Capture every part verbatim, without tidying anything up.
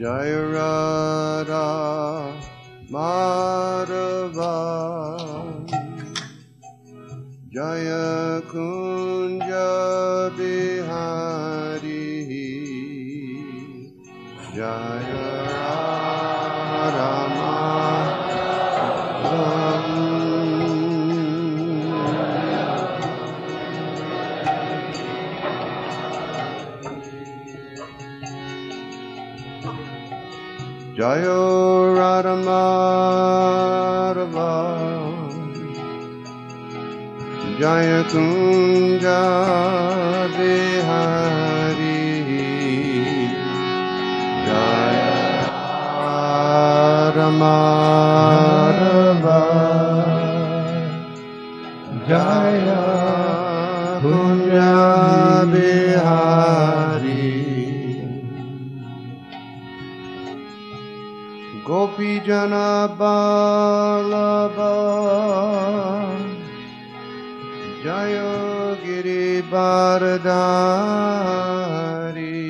Jaya Radha Madhava Jaya Kunja Bihari Jaya Radha Madhava Jaya Radha Madhava Jaya Kunja Bihari Jaya Radha Madhava Jaya Kunja Bihari Gopi Jana Vallabha Jaya Giri Bharadari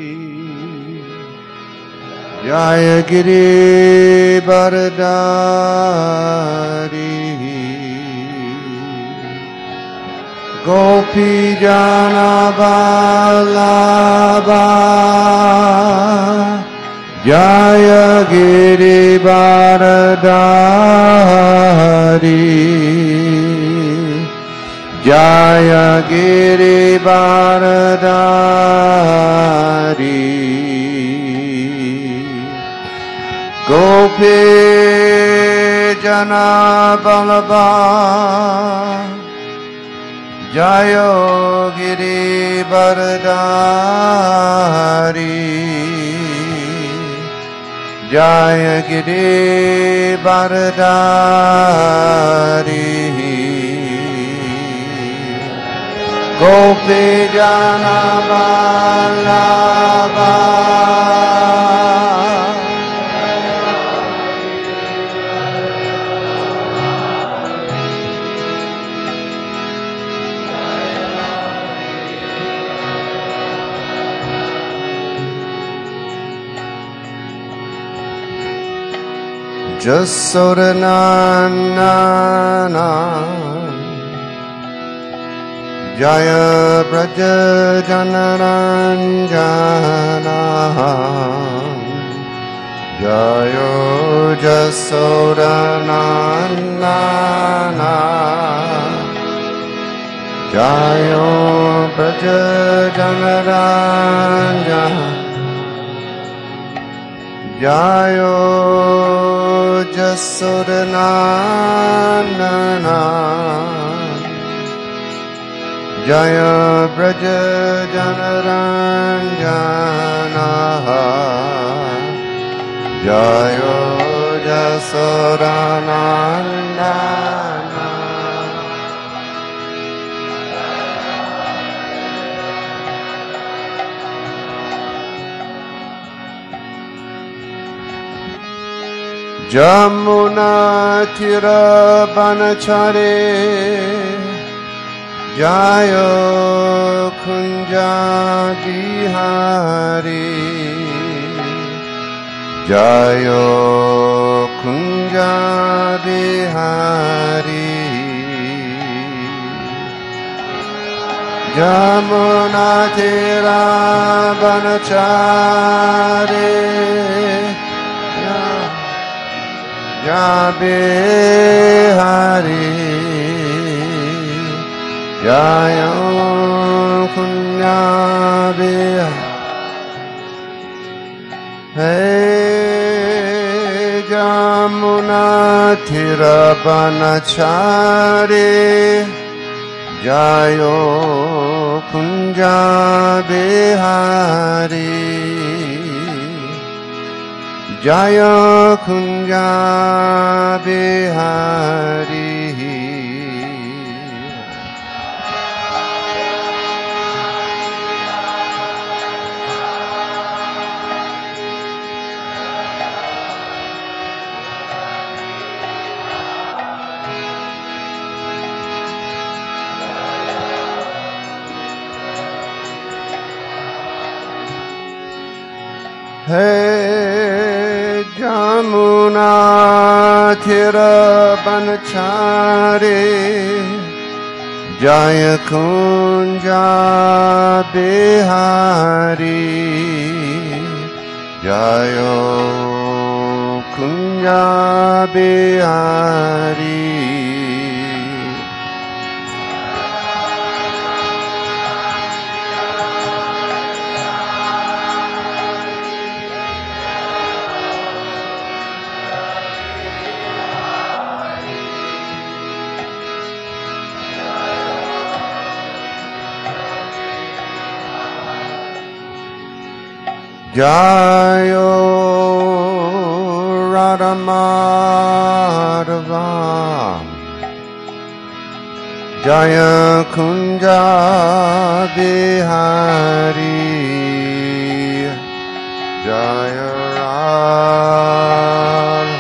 Jaya Giri Bharadari Gopi Jana Vallabha Jaya Giri Bharadari Jaya Giri Bharadari Gopi Jana Vallabha Jaya Giri Bharadari Jaya Giri Bharadari Gopi Jana Vallabha Jasodanandana Jaya Braja Janaranjana Jaya Jasodanandana Jaya Braja Janaranjana Jaya Jasodanandana Jaya Braja Janaranjana Jaya Jasodanandana Jamuna Tira Banachare Jaya Kunja Bihari Jaya Kunja Bihari Jamuna Tira Banachare Bihari Jaya Kunja Bihari Hey Jamuna Tira Banachare Jaya Kunja Bihari Jaya Kunja Bihari Hey Jamuna Tira Banachare Jaya Kunja Bihari Jaya Kunja Bihari Jayo Radha Madhava Jaya Kunja Bihari Jaya Radha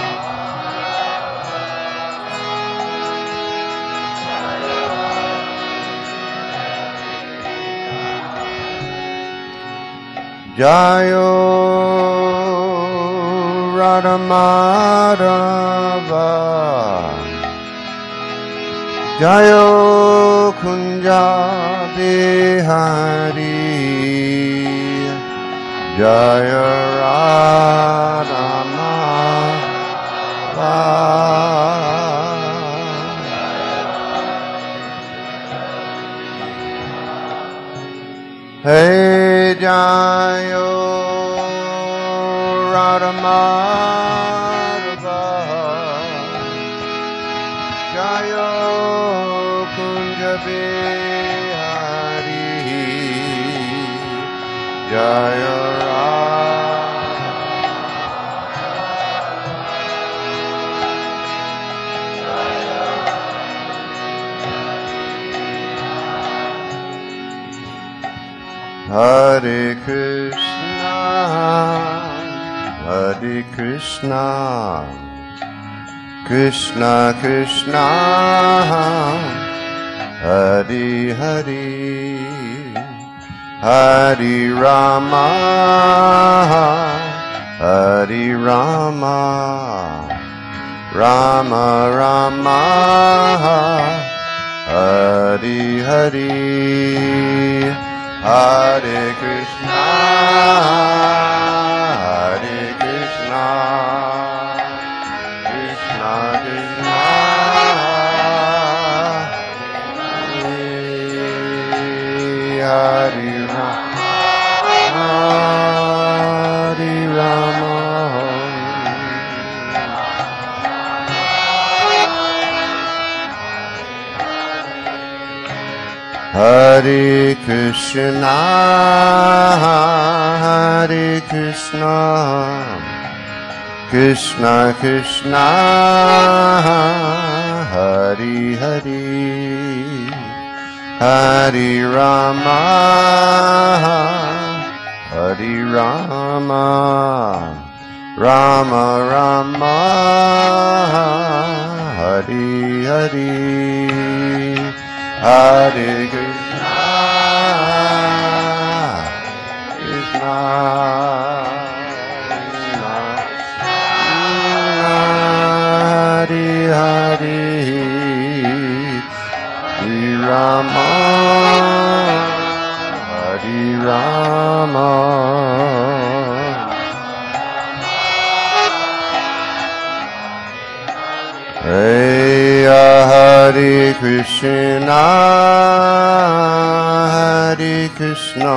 Jayo Radha Madhava Jayo Kunja Bihari Jaya Radha Madhava Hey Jayo Radha Madhava Jayo Kunja Bihari Jaya Hare Krishna, Hare Krishna, Krishna Krishna, Hare Hare, Hare Rama, Hare Rama, Rama Rama, Hare Hare. Hare Krishna, Hare Krishna, Krishna Krishna, Hare Rama, Hare Rama. Hare Krishna, Hare Krishna, Krishna Krishna, Hare Hare, Hare Rama, Hare Rama, Rama Rama, Hare Hare. Hare Krishna, Krishna, Hare Hare, Hare Rama, Hare Rama. Hey, Hare Krishna, Hare Krishna,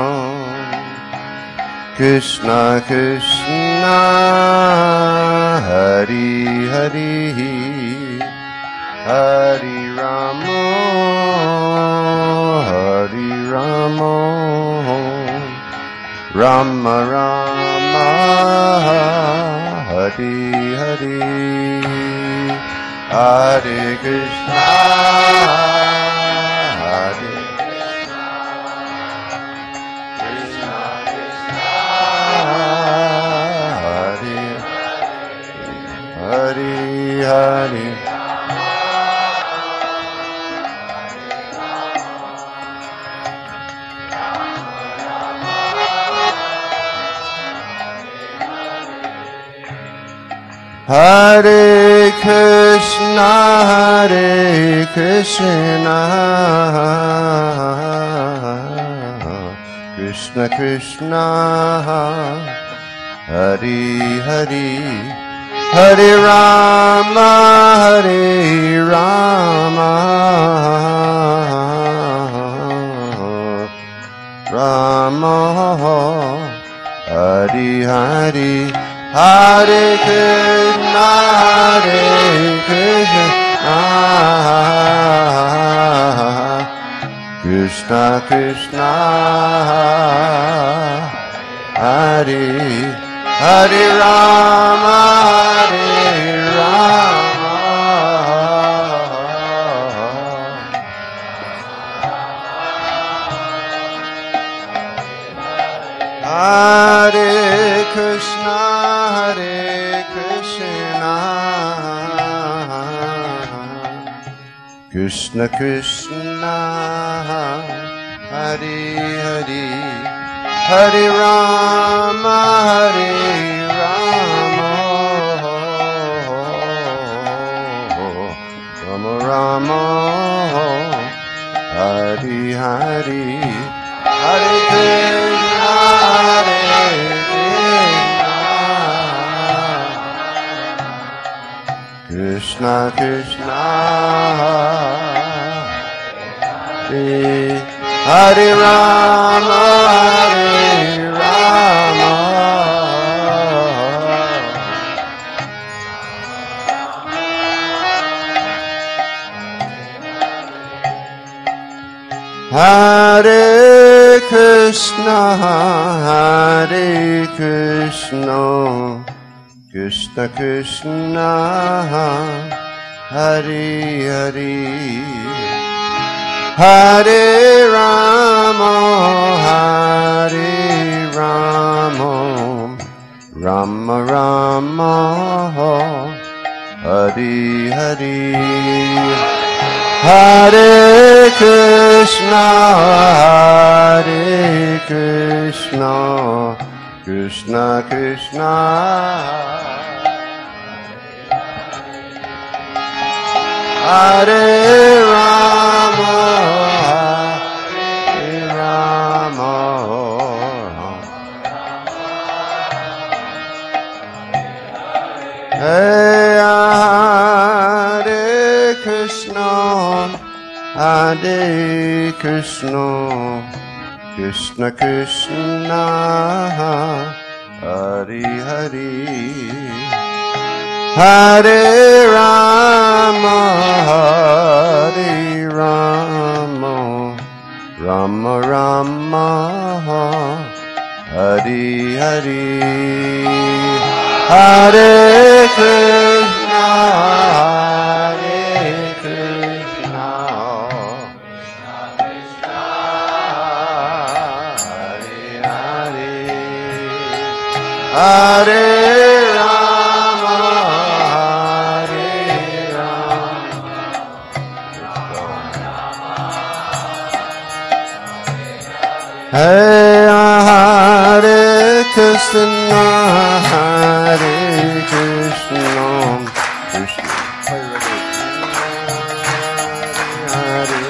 Krishna Krishna, Hare Hare, Hare Rama, Hare Rama, Rama Rama, Hare Hare. Hare Krishna, Hare Krishna, Krishna Krishna, Hare Hare, Hare. Hare Krishna, Hare Krishna, Krishna Krishna, Hare Hare, Hare Rama, Hare Rama, Rama, Hare Hare, Hare Krishna, Hare Krishna, Krishna Krishna, Hare Hare Rama, Hare Rama, Hare Krishna, Hare Krishna, Krishna Krishna, Hare Hare, Hare Rama, Hare Rama, Rama Rama, Hare Hare, Hare Krishna, Hare Krishna, Krishna, Hare Hare Rama, Hare Rama, Hare Krishna, Hare Krishna, Krishna Krishna, Hare Hare, Hare Rama, Hare Rama, Rama Rama, Hare Hare, Hare Krishna, Hare Krishna, Krishna Krishna, Hare Rama, Hare Rama, Hare Krishna, Hare Krishna, Krishna Krishna, Hare Hare, Hare Rama, Hare Rama, Rama Rama, Hare Hare, Hare Krishna, Hare Krishna, Hare Rama, Hare Rama, Hare Krishna, Hare Krishna, Krishna Hare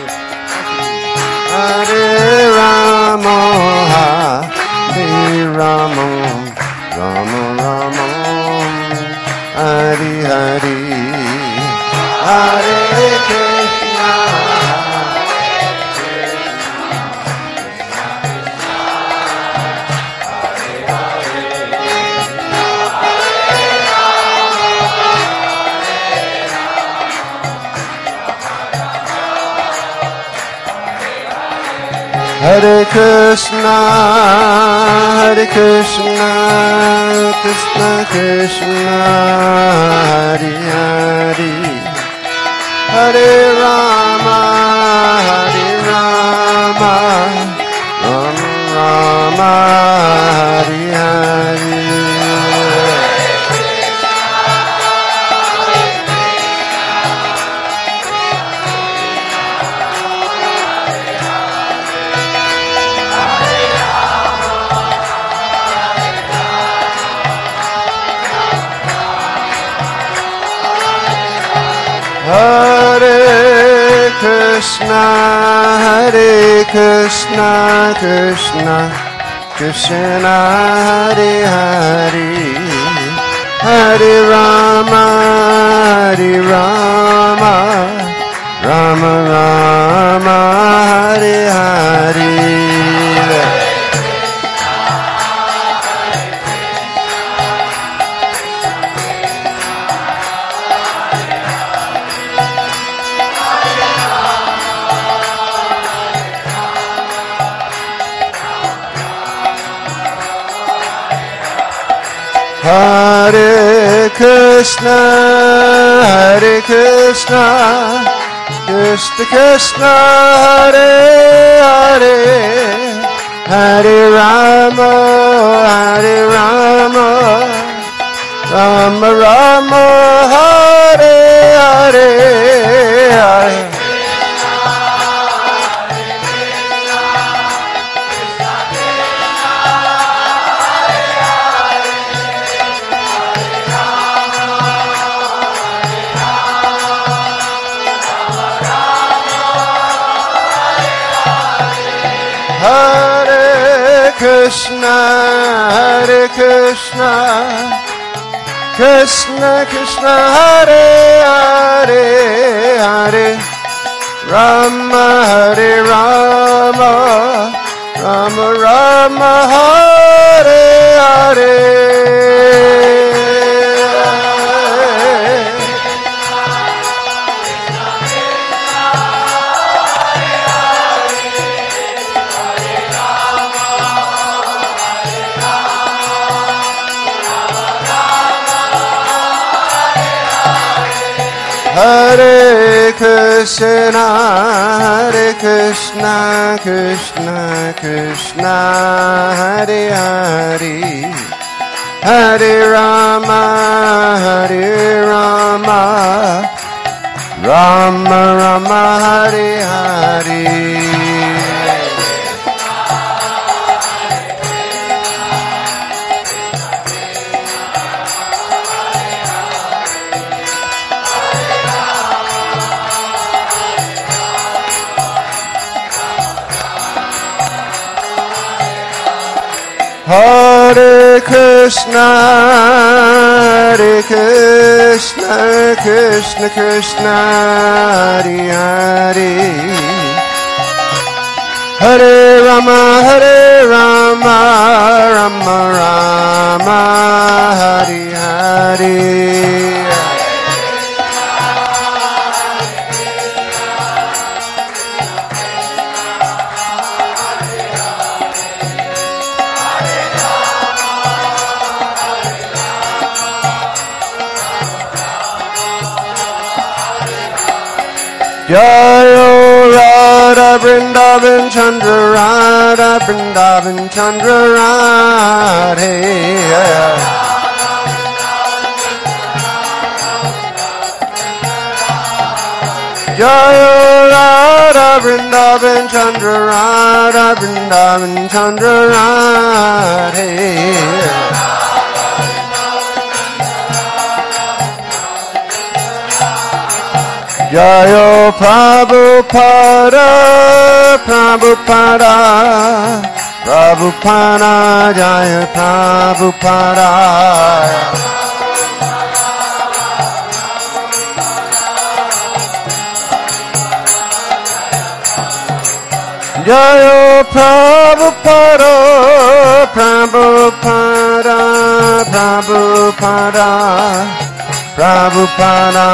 Hare Rama, Hare Rama, Rama Rama, Hare Hare, Hare Krishna, Hare Krishna, Hare Krishna, Krishna Krishna, Hare Hare, Hare Rama, Hare Rama, Rama Rama, Hare Hare. Hare Krishna, Hare Krishna, Krishna, Krishna, Hare Hare, Hare Rama, Hare Rama, Rama Rama, Hare Hare. Hare Krishna, Hare Krishna, Krishna Krishna, Hare Hare, Hare Rama, Hare Rama, Rama Rama, Hare Hare, Hare. Hare Krishna, Hare Krishna, Krishna Krishna, Hare Hare, Hare Rama, Hare Rama, Rama Rama, Hare Hare. Hare Krishna, Hare Krishna, Krishna Krishna, Hare Hare, Hare Rama, Hare Rama, Rama Rama, Hare Hare. Hare Krishna, Hare Krishna, Krishna Krishna, Hare Hare, Hare Rama, Hare Rama, Rama Rama, Hare Hare. Jayo Radha Vrindavan Chandra Radha Vrindavan Chandra Radhe. Jayo Radha Vrindavan Chandra Radha Vrindavan Chandra Radhe. Jayo Prabhupada, Prabhupada, Prabhupada, Jaya Prabhupada. Jayo Prabhupada, Prabhupada, Prabhupada, Prabhupada.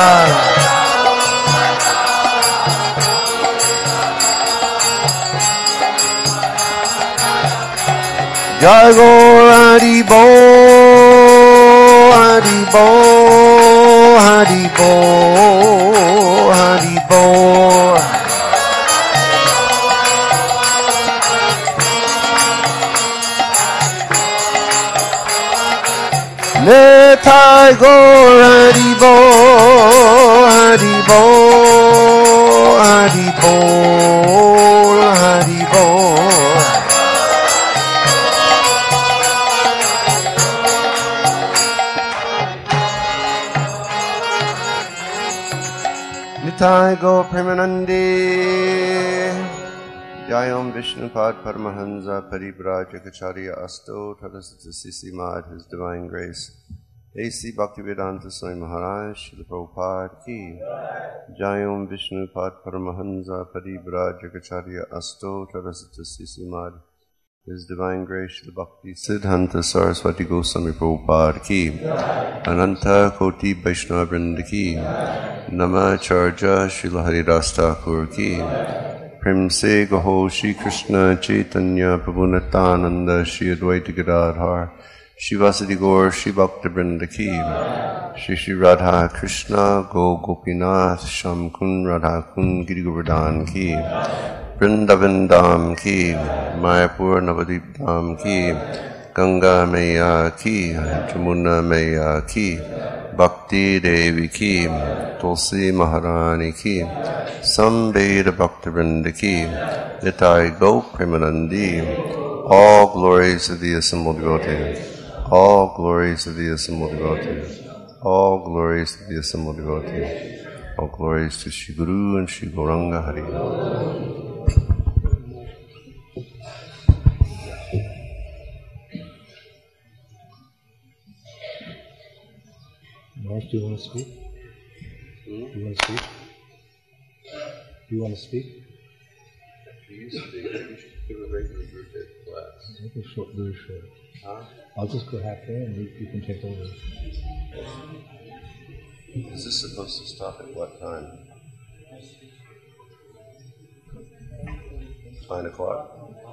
Jai Gaur Hari Bol, Hari Bol, Hari Bol, Hari Bol. Nitai Gaur Hari Bol, Hari Bol, Hari Bol, Hari Bol. Nitai Gaur Premanande Jayam Vishnupad Paramahansa Paribrajacharya Asto Tadasata Sisimad, His Divine Grace A C Bhaktivedanta Swami Maharaj Srila Prabhupada Ki Jayam Vishnupad Paramahansa Paribrajacharya Asto Tadasata Sisimad, His Divine Grace Srila Bhakti Siddhanta Saraswati Goswami Prabhupada Ki Ananta Koti Vaishnava Vrinda Ki Namacharya Srila Haridas Thakur Ki Prem Se Gaho Shri Krishna Chaitanya Prabhu Nityananda Shri Advaita Gadadhar Shri Vasadi Gaur Shri Bhakta Vrinda Ki Shri Shri Radha Krishna Go Gopinath Sham Kun Radha Kun Giri Govardhan Ki Vrindavan Dham Ki Mayapur Navadip Dham Ki Ganga Maya Ki Jamuna Maya Ki Bhakti Devi Ki Tulsi Maharani Ki Sambheda Bhaktivinoda Ki Nitai Gaur Premanandi. All glories of the assembled devotees. All glories of the assembled devotees. All glories of the assembled devotees. All glories to Shri Guru and Shri Gauranga Hari. Do you want to speak? Hmm? Do you want to speak? Do you want to speak? If you speak, you should give a regular group class. Make it short, very short. Huh? I'll just go halfway and you, you can take over. Is this supposed to stop at what time? Nine o'clock?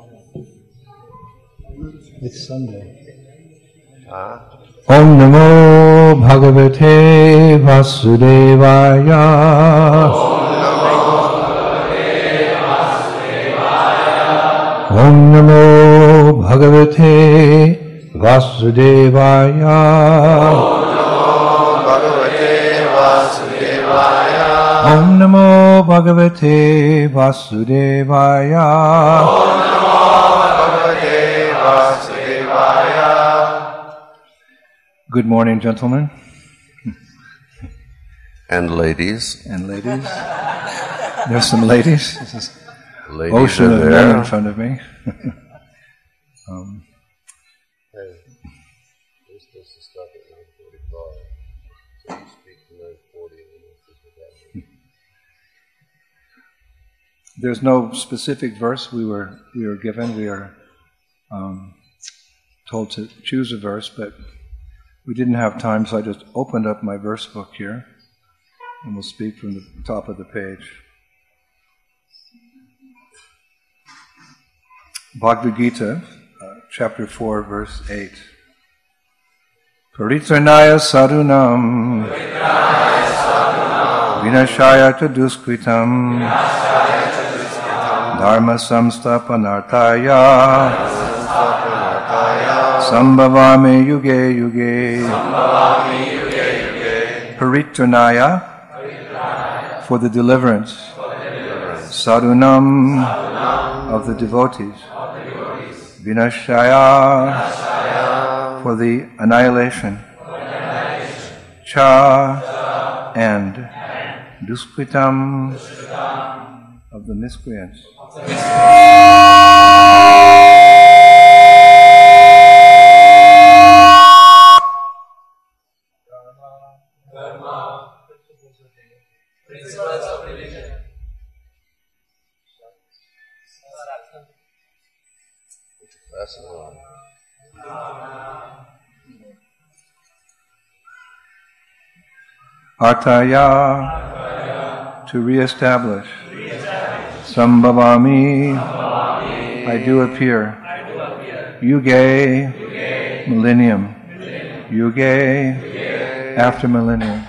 It's Sunday. Huh? Om Namo Bhagavate Vasudevaya. Om Namo Bhagavate Vasudevaya. Om Namo Bhagavate Vasudevaya. Good morning, gentlemen. And ladies. And ladies. There's some ladies. This is Ladies ocean of there. men in front of me. um, Hey, we're supposed to stop at nine forty-five. So you speak to nine forty and then there's no specific verse we were we were given. We are um, told to choose a verse, but we didn't have time, so I just opened up my verse book here, and we'll speak from the top of the page. Bhagavad Gita, uh, chapter four, verse eight. Paritranaya sadhunam vinashaya taduskritam dharma samstapanartaya Sambhavami yuge yuge. Paritranaya, for the deliverance. Sadhunam, of the devotees. Vinashaya, for the annihilation. Cha, and Duskritam, of the miscreants. Artaya, to re-establish. Sambhavami, I do appear. Yuge, millennium. Yuge, after millennium.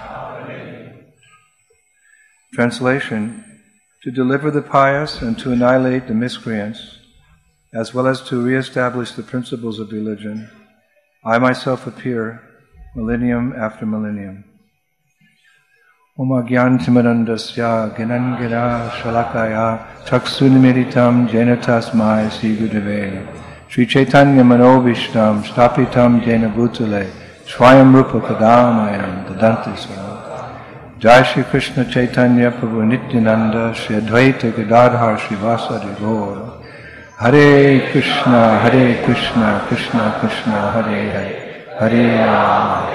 Translation, to deliver the pious and to annihilate the miscreants, as well as to re-establish the principles of religion, I myself appear, millennium after millennium. Om Agyantimarandasya Ginangina Shalakaya Chaksunimiritam Jena Tasmai Sri Gurave Sri Chaitanya Manobishtam Stapitam Jena Bhutale Swayam Rupa Kadamayam Dadanti Swaram Jai Shri Krishna Chaitanya Prabhu Nityananda Shri Advaita Gadadhar Srivasadi Gaur. Hare Krishna, Hare Krishna, Krishna Krishna, Hare Hare, Hare Rama.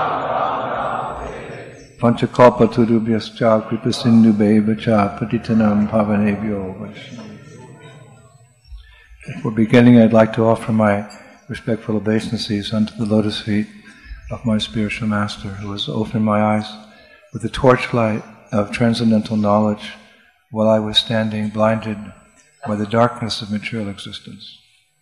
Panchakalpa Turubhyascha Kripa Sindhu Bhaivacha Patitanam Pavanebhyo Vaishnava. Before beginning, I'd like to offer my respectful obeisances unto the lotus feet of my spiritual master, who has opened my eyes with the torchlight of transcendental knowledge while I was standing blinded by the darkness of material existence.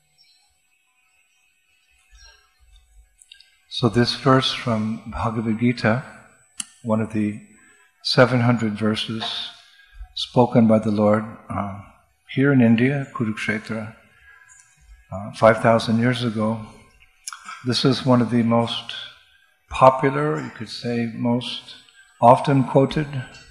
So this verse from Bhagavad Gita, one of the seven hundred verses spoken by the Lord uh, here in India, Kurukshetra, uh, five thousand years ago, this is one of the most popular, you could say most often quoted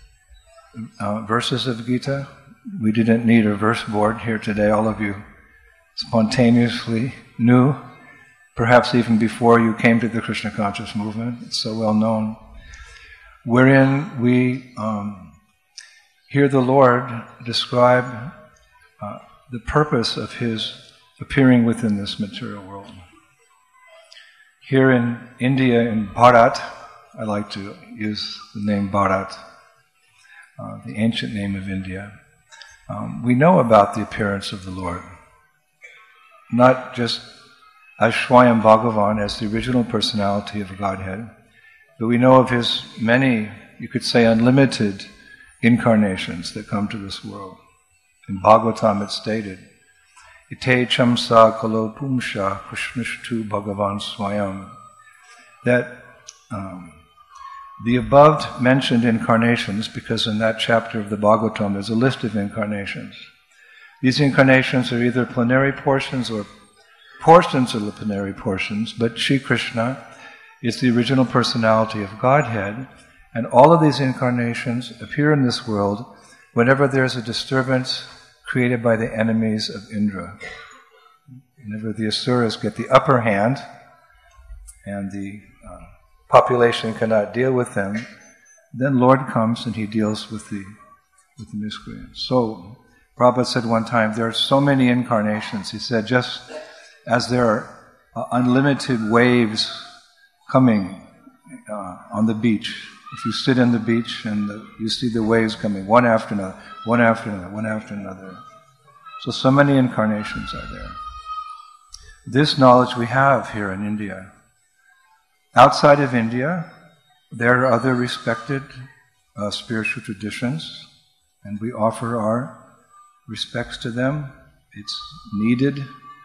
uh, verses of Gita. We didn't need a verse board here today. All of you spontaneously knew, perhaps even before you came to the Krishna conscious movement. It's so well known. Wherein we um, hear the Lord describe uh, the purpose of His appearing within this material world. Here in India, in Bharat, I like to use the name Bharat, uh, the ancient name of India. Um, we know about the appearance of the Lord, not just as Swayam Bhagavan, as the original personality of Godhead, but we know of His many, you could say unlimited, incarnations that come to this world. In Bhagavatam it's stated, Ite chamsa kalo pumsha krishnishtu Bhagavan Swayam, that um, the above mentioned incarnations, because in that chapter of the Bhagavatam there's a list of incarnations. These incarnations are either plenary portions or portions of the plenary portions, but Shri Krishna is the original personality of Godhead, and all of these incarnations appear in this world whenever there's a disturbance created by the enemies of Indra. Whenever the Asuras get the upper hand and the uh, population cannot deal with them, then Lord comes and He deals with the with the miscreants. So, Prabhupada said one time, there are so many incarnations. He said, just as there are uh, unlimited waves coming uh, on the beach. If you sit on the beach and the, you see the waves coming one after another, one after another, one after another. So, so many incarnations are there. This knowledge we have here in India. Outside of India, there are other respected uh, spiritual traditions, and we offer our respects to them. It's needed.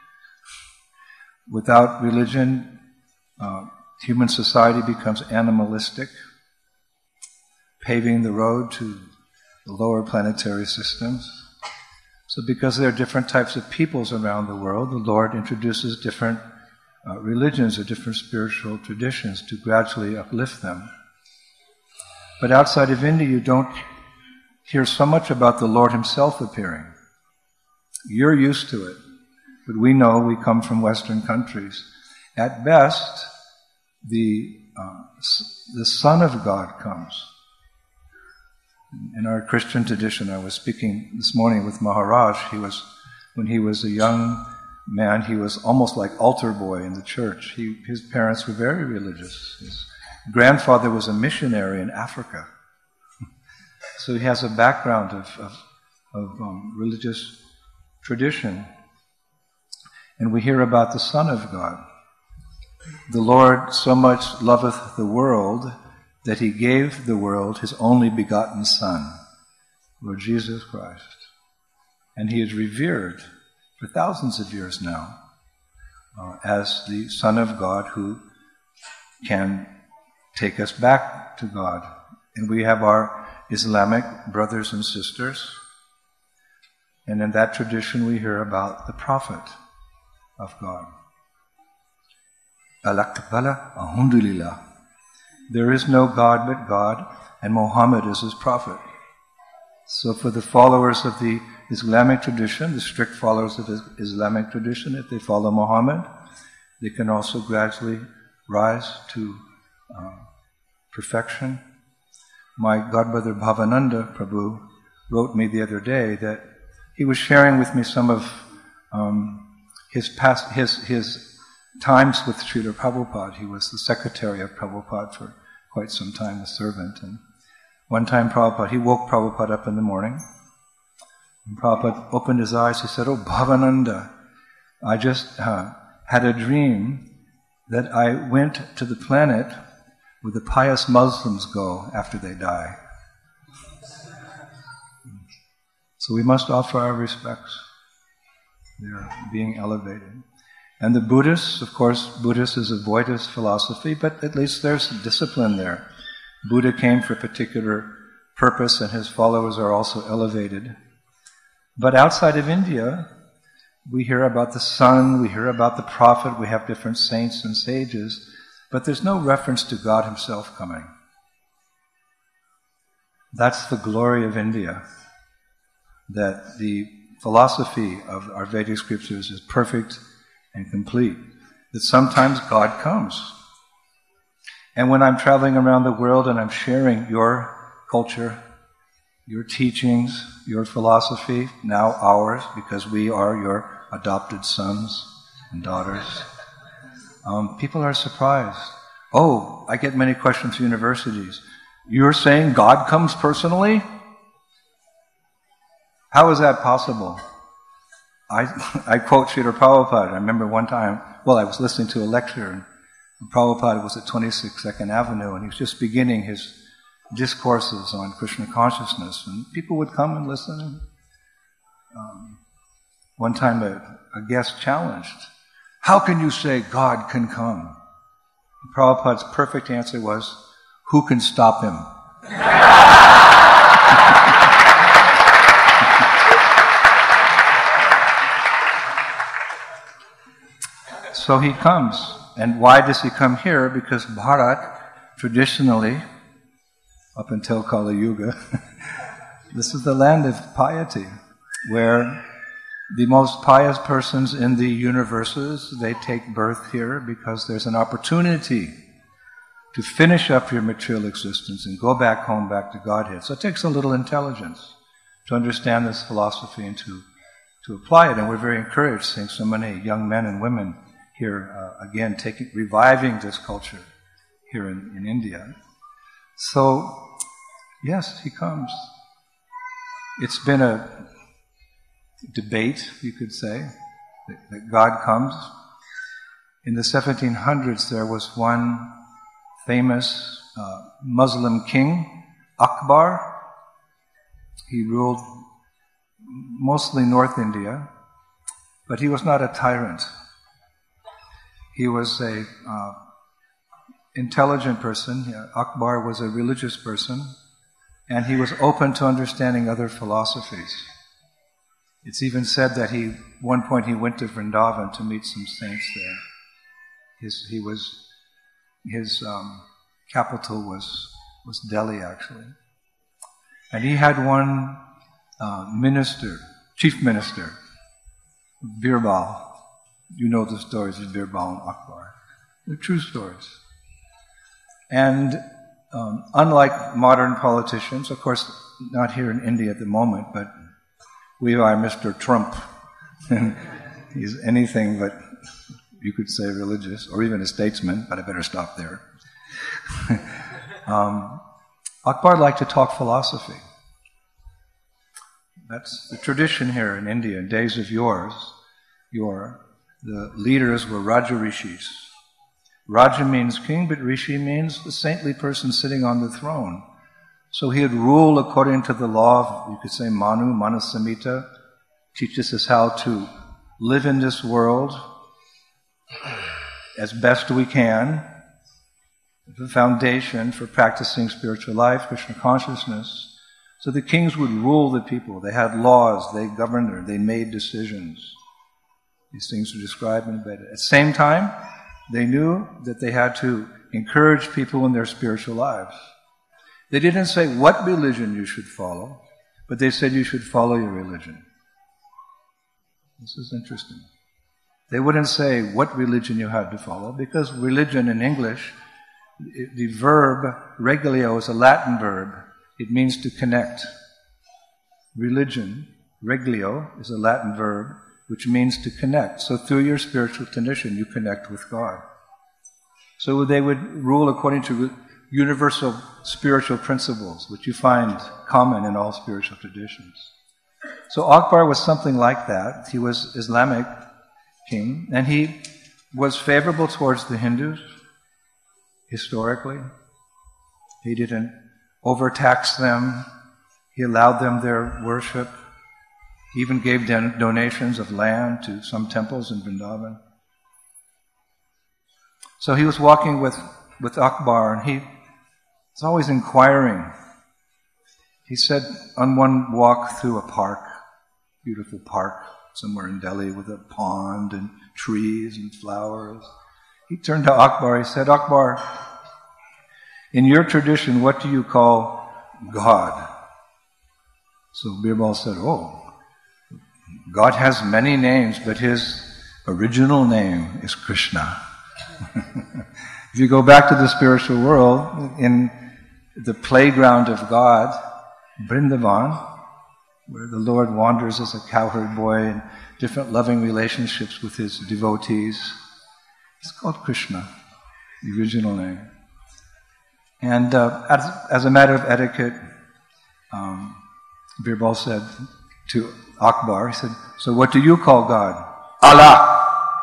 Without religion, uh, human society becomes animalistic, paving the road to the lower planetary systems. So because there are different types of peoples around the world, the Lord introduces different Uh, religions or different spiritual traditions to gradually uplift them. But outside of India, you don't hear so much about the Lord Himself appearing. You're used to it, but we know we come from Western countries. At best, the uh, the Son of God comes. In our Christian tradition, I was speaking this morning with Maharaj. He was, when he was a young man, he was almost like altar boy in the church. He, his parents were very religious. His grandfather was a missionary in Africa. So he has a background of, of, of um, religious tradition. And we hear about the Son of God. The Lord so much loveth the world that He gave the world His only begotten Son, Lord Jesus Christ. And He is revered for thousands of years now, uh, as the Son of God who can take us back to God. And we have our Islamic brothers and sisters, and in that tradition we hear about the Prophet of God. Alakbala ahundulillah. There is no God but God, and Muhammad is His prophet. So for the followers of the Islamic tradition, the strict followers of the Islamic tradition, if they follow Muhammad, they can also gradually rise to uh, perfection. my godbrother Bhavananda Prabhu wrote me the other day that he was sharing with me some of um, his past, his his times with Srila Prabhupada. He was the secretary of Prabhupada for quite some time, the servant. And one time Prabhupada, he woke Prabhupada up in the morning. And Prabhupada opened his eyes. He said, "Oh, Bhavananda, I just uh, had a dream that I went to the planet where the pious Muslims go after they die." So we must offer our respects. They're being elevated. And the Buddhists, of course, Buddhist is a voidist philosophy, but at least there's discipline there. Buddha came for a particular purpose, and his followers are also elevated. But outside of India, we hear about the sun, we hear about the prophet, we have different saints and sages, but there's no reference to God himself coming. That's the glory of India, that the philosophy of our Vedic scriptures is perfect and complete, that sometimes God comes. And when I'm traveling around the world and I'm sharing your culture, your teachings, your philosophy, now ours, because we are your adopted sons and daughters, um, people are surprised. Oh, I get many questions from universities. You're saying God comes personally? How is that possible? I I quote Srila Prabhupada. I remember one time, well, I was listening to a lecture, and Prabhupada was at twenty-six Second Avenue, and he was just beginning his discourses on Krishna consciousness, and people would come and listen. Um, one time a, a guest challenged, "How can you say God can come?" And Prabhupada's perfect answer was, "Who can stop him?" So he comes. And why does he come here? Because Bharat, traditionally, up until Kali Yuga, this is the land of piety, where the most pious persons in the universes, they take birth here because there's an opportunity to finish up your material existence and go back home, back to Godhead. So it takes a little intelligence to understand this philosophy and to, to apply it. And we're very encouraged seeing so many young men and women here, uh, again, taking, reviving this culture here in, in India. So, yes, he comes. It's been a debate, you could say, that, that God comes. In the seventeen hundreds, there was one famous uh, Muslim king, Akbar. He ruled mostly North India, but he was not a tyrant. He was a uh, intelligent person. Yeah, Akbar was a religious person, and he was open to understanding other philosophies. It's even said that he, one point, he went to Vrindavan to meet some saints there. His, he was, his um, capital was was Delhi, actually, and he had one uh, minister, chief minister, Birbal. You know the stories of Birbal and Akbar. They're true stories. And um, unlike modern politicians, of course, not here in India at the moment, but we are Mister Trump. He's anything but, you could say, religious, or even a statesman, but I better stop there. um, Akbar liked to talk philosophy. That's the tradition here in India. In days of yours, your the leaders were Raja Rishis. Raja means king, but Rishi means the saintly person sitting on the throne. So he had ruled according to the law of, you could say, Manu, Manasamhita, teaches us how to live in this world as best we can. The foundation for practicing spiritual life, Krishna consciousness. So the kings would rule the people. They had laws, they governed her, they made decisions. These things are described in the Veda. At the same time, they knew that they had to encourage people in their spiritual lives. They didn't say what religion you should follow, but they said you should follow your religion. This is interesting. They wouldn't say what religion you had to follow, because religion in English, the verb religio is a Latin verb, It means to connect. Religion, reglio, is a Latin verb which means to connect. So through your spiritual tradition, you connect with God. So they would rule according to universal spiritual principles, which you find common in all spiritual traditions. So Akbar was something like that. He was Islamic king, and he was favorable towards the Hindus, historically. He didn't overtax them. He allowed them their worship. He even gave don- donations of land to some temples in Vrindavan. So he was walking with, with Akbar, and he was always inquiring. He said on one walk through a park, beautiful park somewhere in Delhi with a pond and trees and flowers, he turned to Akbar, he said, Akbar, in your tradition, what do you call God? So Birbal said, oh, God has many names, but his original name is Krishna. If you go back to the spiritual world, in the playground of God, Vrindavan, where the Lord wanders as a cowherd boy in different loving relationships with his devotees, it's called Krishna, the original name. And uh, as, as a matter of etiquette, um, Birbal said to Akbar, he said, so what do you call God? Allah!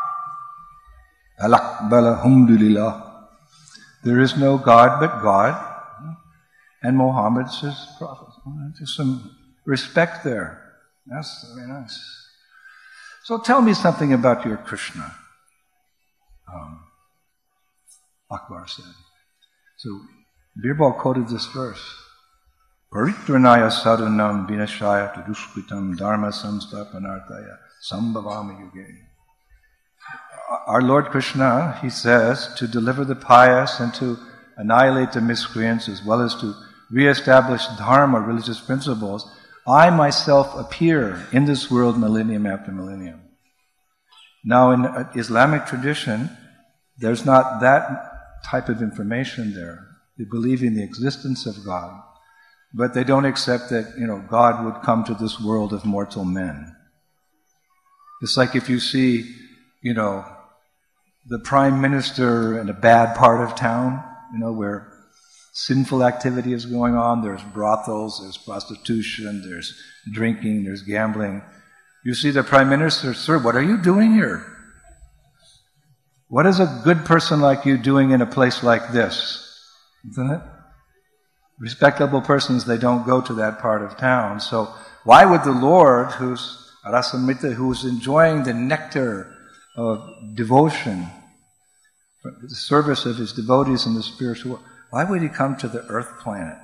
Alhamdulillah. There is no God but God, and Muhammad's his prophet. Just some respect there. That's very nice. So tell me something about your Krishna, um, Akbar said. So Birbal quoted this verse. Paritranaya sadhanam vinashaya tadushkritam dharma samstapanartaya sambhavami yuge. Our Lord Krishna, he says, to deliver the pious and to annihilate the miscreants as well as to re-establish dharma, religious principles, I myself appear in this world millennium after millennium. Now in Islamic tradition, there's not that type of information there. They believe in the existence of God, but they don't accept that, you know, God would come to this world of mortal men. It's like if you see, you know, the prime minister in a bad part of town, you know, where sinful activity is going on, there's brothels, there's prostitution, there's drinking, there's gambling. You see the prime minister, sir, what are you doing here? What is a good person like you doing in a place like this? Isn't it? Respectable persons, they don't go to that part of town. So why would the Lord, who's Rasamrita, who's enjoying the nectar of devotion, the service of his devotees in the spiritual world, why would he come to the earth planet?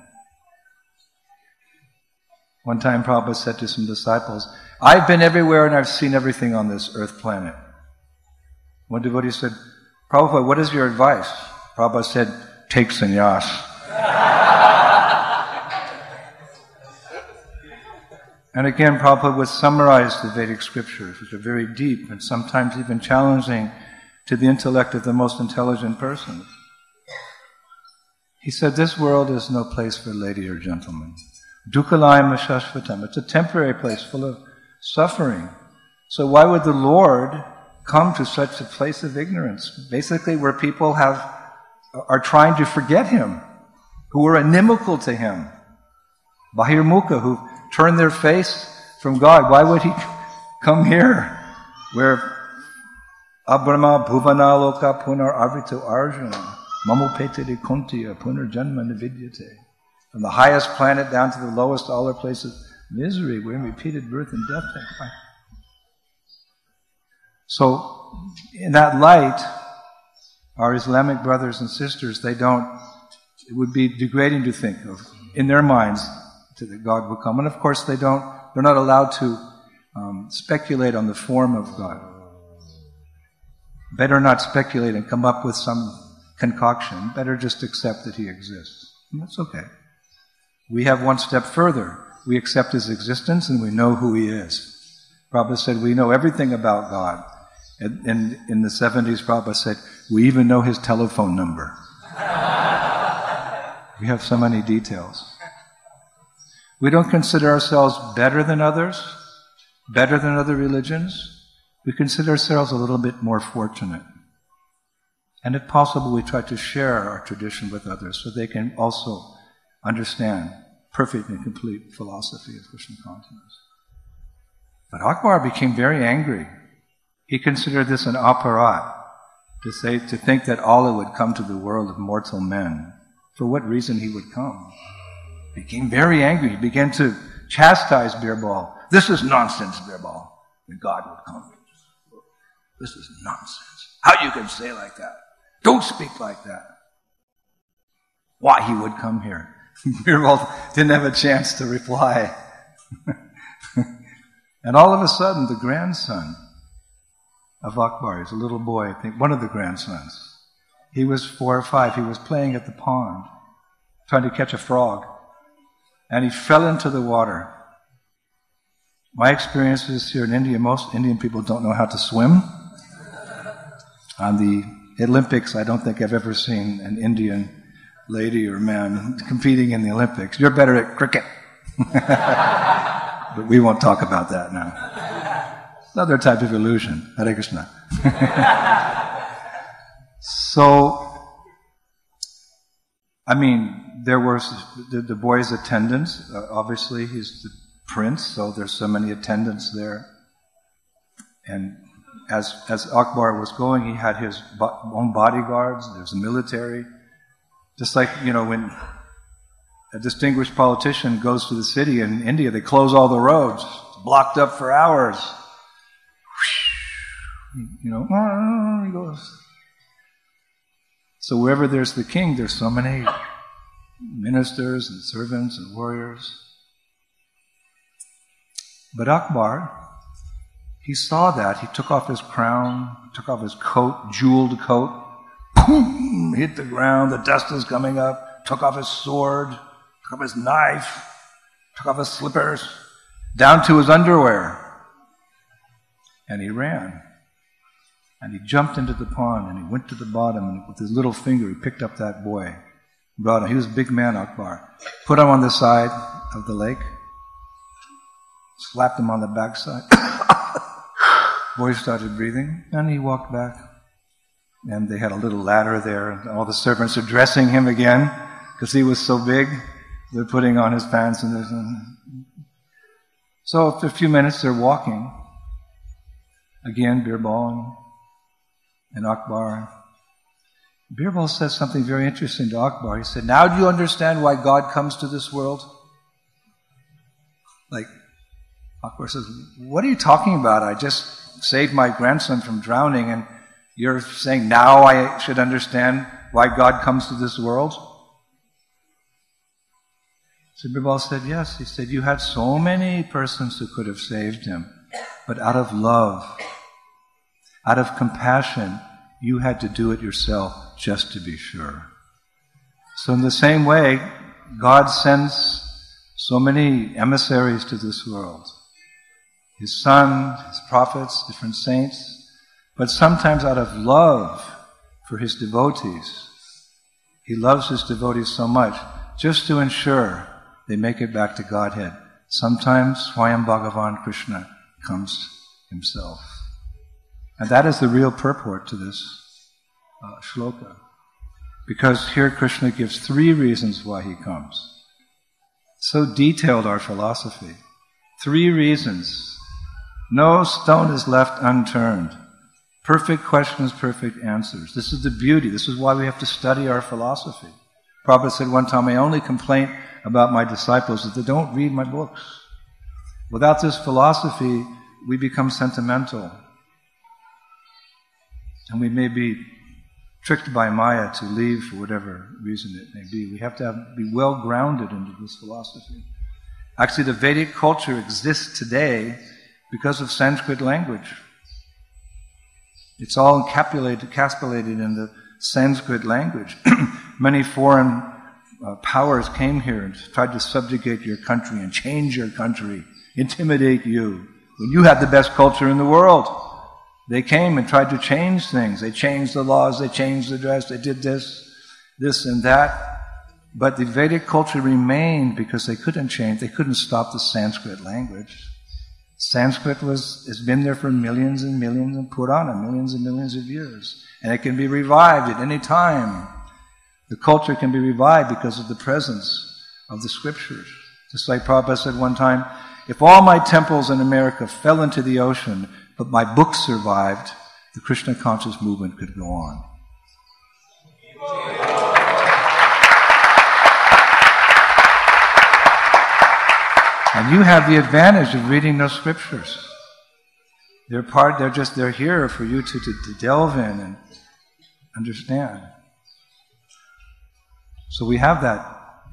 One time Prabhupada said to some disciples, I've been everywhere and I've seen everything on this earth planet. One devotee said, Prabhupada, what is your advice? Prabhupada said, take sannyas. And again, Prabhupada would summarize the Vedic scriptures, which are very deep and sometimes even challenging to the intellect of the most intelligent person. He said, this world is no place for lady or gentleman. Dukhalayam shashvatam. It's a temporary place full of suffering. So why would the Lord come to such a place of ignorance? Basically where people have are trying to forget Him, who are inimical to Him. Bahirmukha, who turn their face from God. Why would He come here? Where Abrahma bhuvana loka punar arvito arjuna mamupete de kuntiya punar janma nividyate. From the highest planet down to the lowest, all are places of misery. We're in repeated birth and death. So, in that light, our Islamic brothers and sisters, they don't, it would be degrading to think of, in their minds, that God will come. And of course they don't, they're not allowed to um, speculate on the form of God. Better not speculate and come up with some concoction. Better just accept that He exists. And that's okay. We have one step further. We accept His existence and we know who He is. Prabhupada said we know everything about God. And, and in the seventies, Prabhupada said, we even know His telephone number. We have so many details. We don't consider ourselves better than others, better than other religions. We consider ourselves a little bit more fortunate. And if possible, we try to share our tradition with others so they can also understand perfect and complete philosophy of Krishna consciousness. But Akbar became very angry. He considered this an aparat, to say, to think that Allah would come to the world of mortal men. For what reason he would come? He became very angry. He began to chastise Birbal. This is nonsense, Birbal, that God would come. This is nonsense. How you can say like that? Don't speak like that. Why he would come here? Birbal didn't have a chance to reply. And all of a sudden, the grandson of Akbar, he's a little boy, I think, one of the grandsons. He was four or five. He was playing at the pond, trying to catch a frog. And he fell into the water. My experience is here in India, most Indian people don't know how to swim. On the Olympics, I don't think I've ever seen an Indian lady or man competing in the Olympics. You're better at cricket. But we won't talk about that now. Another type of illusion. Hare Krishna. So, I mean, there was the, the boy's attendants. Uh, obviously, he's the prince, so there's so many attendants there. And as as Akbar was going, he had his bo- own bodyguards. There's the military. Just like, you know, when a distinguished politician goes to the city in India, they close all the roads. It's blocked up for hours. You know, he goes. So wherever there's the king, there's so many ministers and servants and warriors. But Akbar, he saw that. He took off his crown, took off his coat, jeweled coat, boom, hit the ground, the dust is coming up, took off his sword, took off his knife, took off his slippers, down to his underwear. And he ran. And he jumped into the pond and he went to the bottom and with his little finger he picked up that boy. Brought him. He was a big man, Akbar. Put him on the side of the lake. Slapped him on the backside. Boy started breathing and he walked back. And they had a little ladder there and all the servants are dressing him again because he was so big. They're putting on his pants and there's... So after a few minutes they're walking. Again, Birbal and and Akbar. Birbal says something very interesting to Akbar. He said, now do you understand why God comes to this world? Like, Akbar says, what are you talking about? I just saved my grandson from drowning and you're saying now I should understand why God comes to this world? So Birbal said, yes. He said, you had so many persons who could have saved him, but out of love, out of compassion, you had to do it yourself just to be sure. So in the same way, God sends so many emissaries to this world. His Son, His prophets, different saints, but sometimes out of love for His devotees. He loves His devotees so much, just to ensure they make it back to Godhead. Sometimes Swayam Bhagavan Krishna comes Himself. And that is the real purport to this uh, shloka. Because here Krishna gives three reasons why He comes. So detailed our philosophy. Three reasons. No stone is left unturned. Perfect questions, perfect answers. This is the beauty. This is why we have to study our philosophy. Prabhupada said one time, my only complaint about my disciples is they don't read my books. Without this philosophy, we become sentimental. And we may be tricked by Maya to leave for whatever reason it may be. We have to have, be well grounded into this philosophy. Actually, the Vedic culture exists today because of Sanskrit language. It's all encapsulated, encapsulated in the Sanskrit language. Many foreign uh, powers came here and tried to subjugate your country and change your country, intimidate you. When you had the best culture in the world, they came and tried to change things. They changed the laws, they changed the dress, they did this, this and that. But the Vedic culture remained because they couldn't change, they couldn't stop the Sanskrit language. Sanskrit was, has been there for millions and millions of Purana, millions and millions of years. And it can be revived at any time. The culture can be revived because of the presence of the scriptures. Just like Prabhupada said one time, if all my temples in America fell into the ocean, but my books survived, the Krishna conscious movement could go on. And you have the advantage of reading those scriptures. They're part, they're just, they're here for you to, to, to delve in and understand. So we have that,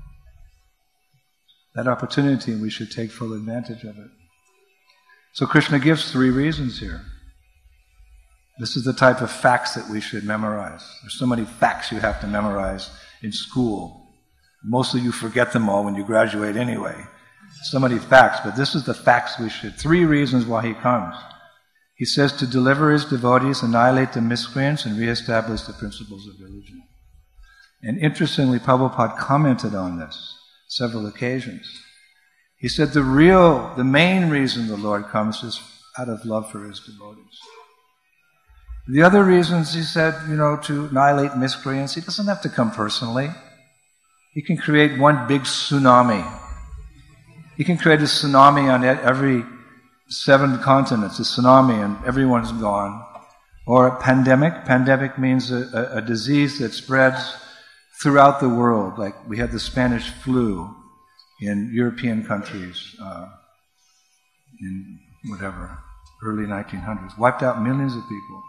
that opportunity, and we should take full advantage of it. So Krishna gives three reasons here. This is the type of facts that we should memorize. There's so many facts you have to memorize in school. Most of you forget them all when you graduate anyway. So many facts, but this is the facts we should. Three reasons why he comes. He says to deliver his devotees, annihilate the miscreants, and reestablish the principles of religion. And interestingly, Prabhupada commented on this several occasions. He said the real, the main reason the Lord comes is out of love for his devotees. The other reasons, he said, you know, to annihilate miscreants, he doesn't have to come personally. He can create one big tsunami. He can create a tsunami on every seven continents, a tsunami, and everyone's gone. Or a pandemic. Pandemic means a, a, a disease that spreads throughout the world, like we had the Spanish flu in European countries uh, in whatever, early nineteen hundreds, wiped out millions of people.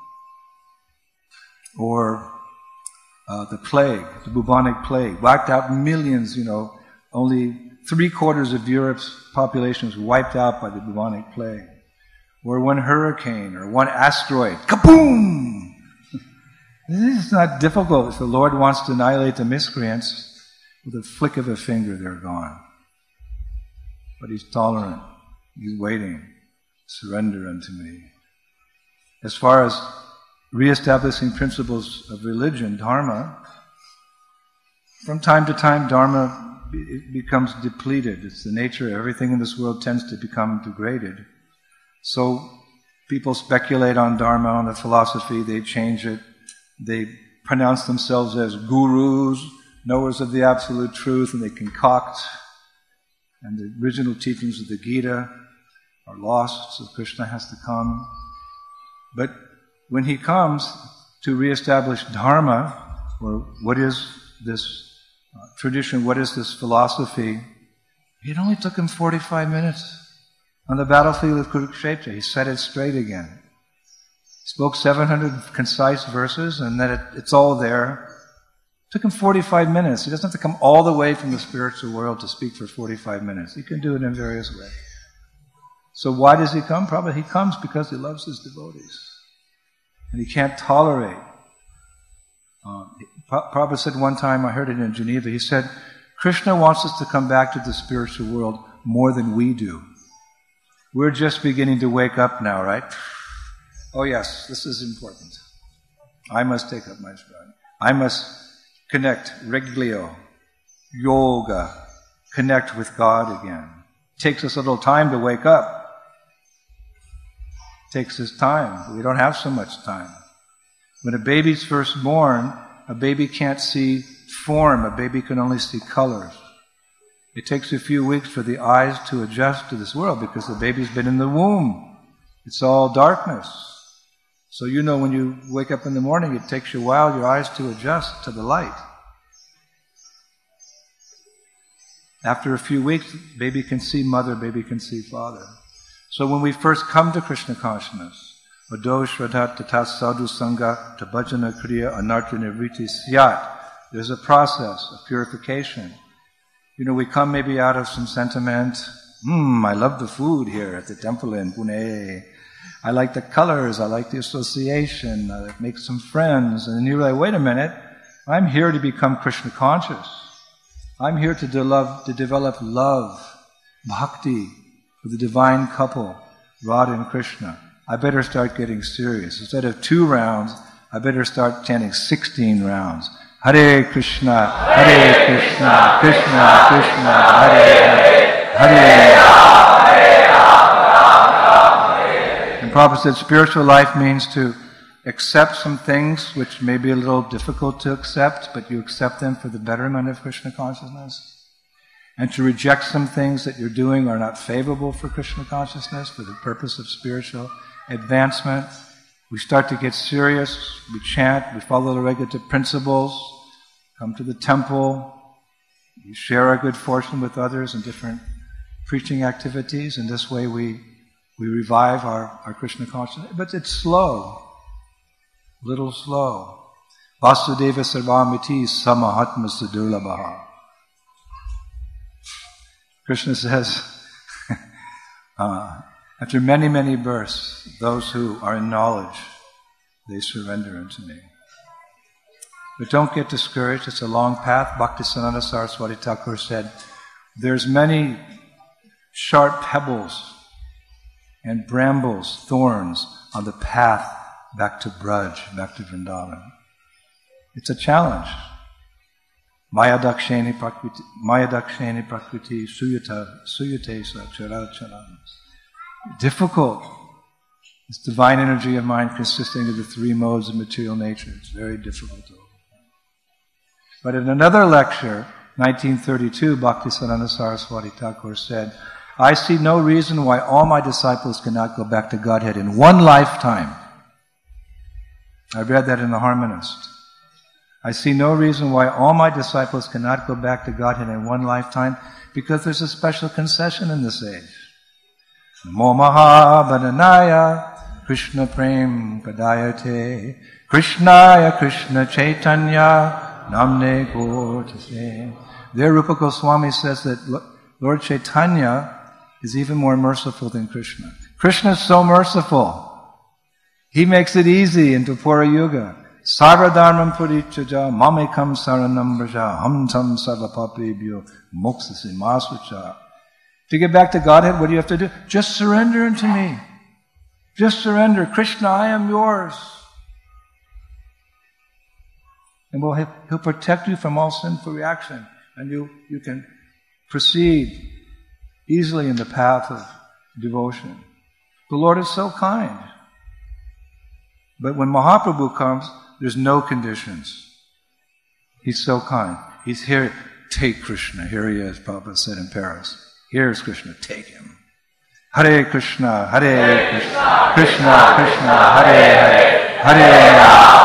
Or uh, the plague, the bubonic plague, wiped out millions, you know, only three quarters of Europe's population was wiped out by the bubonic plague. Or one hurricane, or one asteroid, kaboom! This is not difficult. If the Lord wants to annihilate the miscreants, with a flick of a finger, they're gone. But He's tolerant. He's waiting. Surrender unto me. As far as reestablishing principles of religion, dharma, from time to time, dharma it becomes depleted. It's the nature. Everything in this world tends to become degraded. So people speculate on dharma, on the philosophy. They change it. They pronounce themselves as gurus, knowers of the absolute truth, and they concoct. And the original teachings of the Gita are lost, so Krishna has to come. But when He comes to reestablish dharma, or what is this uh, tradition, what is this philosophy, it only took Him forty-five minutes. On the battlefield of Kurukshetra, He set it straight again. He spoke seven hundred concise verses, and then it, it's all there. It took Him forty-five minutes. He doesn't have to come all the way from the spiritual world to speak for forty-five minutes. He can do it in various ways. So why does He come? Probably He comes because He loves His devotees. And He can't tolerate. Um, Prabhupada said one time, I heard it in Geneva, he said, Krishna wants us to come back to the spiritual world more than we do. We're just beginning to wake up now, right? Oh yes, this is important. I must take up my stride. I must connect, reglio, yoga, connect with God again. It takes us a little time to wake up. It takes us time, but we don't have so much time. When a baby's first born, a baby can't see form, a baby can only see colors. It takes a few weeks for the eyes to adjust to this world because the baby's been in the womb. It's all darkness. So you know when you wake up in the morning, it takes you a while, your eyes to adjust to the light. After a few weeks, baby can see mother, baby can see father. So when we first come to Krishna consciousness, Ado Shraddha Tata Sadhu Sangha Tabhajana Kriya Anartha Nivriti Syat, there's a process of purification. You know, we come maybe out of some sentiment. Hmm, I love the food here at the temple in Pune. I like the colors, I like the association, I make some friends. And then you're like, wait a minute, I'm here to become Krishna conscious. I'm here to, de- love, to develop love, bhakti, for the divine couple, Radha and Krishna. I better start getting serious. Instead of two rounds, I better start chanting sixteen rounds. Hare Krishna, Hare Krishna, Krishna Krishna, Hare Hare, Hare Rama. And Prabhupada said spiritual life means to accept some things which may be a little difficult to accept, but you accept them for the betterment of Krishna consciousness. And to reject some things that you're doing are not favorable for Krishna consciousness, for the purpose of spiritual advancement. We start to get serious, we chant, we follow the regulative principles, come to the temple, we share our good fortune with others in different preaching activities. In this way we, we revive our, our Krishna consciousness. But it's slow, a little slow. Vasudeva sarvamiti samahatma sadurlabhaha. Krishna says, uh, after many, many births, those who are in knowledge, they surrender unto me. But don't get discouraged. It's a long path. Bhaktisiddhanta Saraswati Thakur said, there's many sharp pebbles and brambles, thorns on the path back to Braj, back to Vrindavan. It's a challenge. Maya daksheni prakriti, Maya daksheni prakriti suyata, suyate sa characharam. Difficult. This divine energy of mind consisting of the three modes of material nature. It's very difficult to overcome. But in another lecture, nineteen thirty-two, Bhaktisiddhanta Saraswati Thakur said, I see no reason why all my disciples cannot go back to Godhead in one lifetime. I read that in the Harmonist. I see no reason why all my disciples cannot go back to Godhead in one lifetime, because there's a special concession in this age. Namo Mahabhadanaya Krishna Prem Kadayate Krishnaya Krishna Chaitanya Namne Gortase. There Rupa Goswami says that Lord Chaitanya is even more merciful than Krishna. Krishna is so merciful. He makes it easy in Dvapara Yuga. Sarvadharmam purichaja mamekam saranam braja hamtam sarvapapebhyo moksasi masucha. To get back to Godhead, what do you have to do? Just surrender unto me. Just surrender. Krishna, I am yours. And we'll have, He'll protect you from all sinful reaction. And you, you can proceed easily in the path of devotion. The Lord is so kind. But when Mahaprabhu comes, there's no conditions. He's so kind. He's here. Take Krishna. Here he is, Prabhupada said in Paris. Here's Krishna. Take him. Hare Krishna, Hare Krishna, Krishna Krishna, Hare Hare, Hare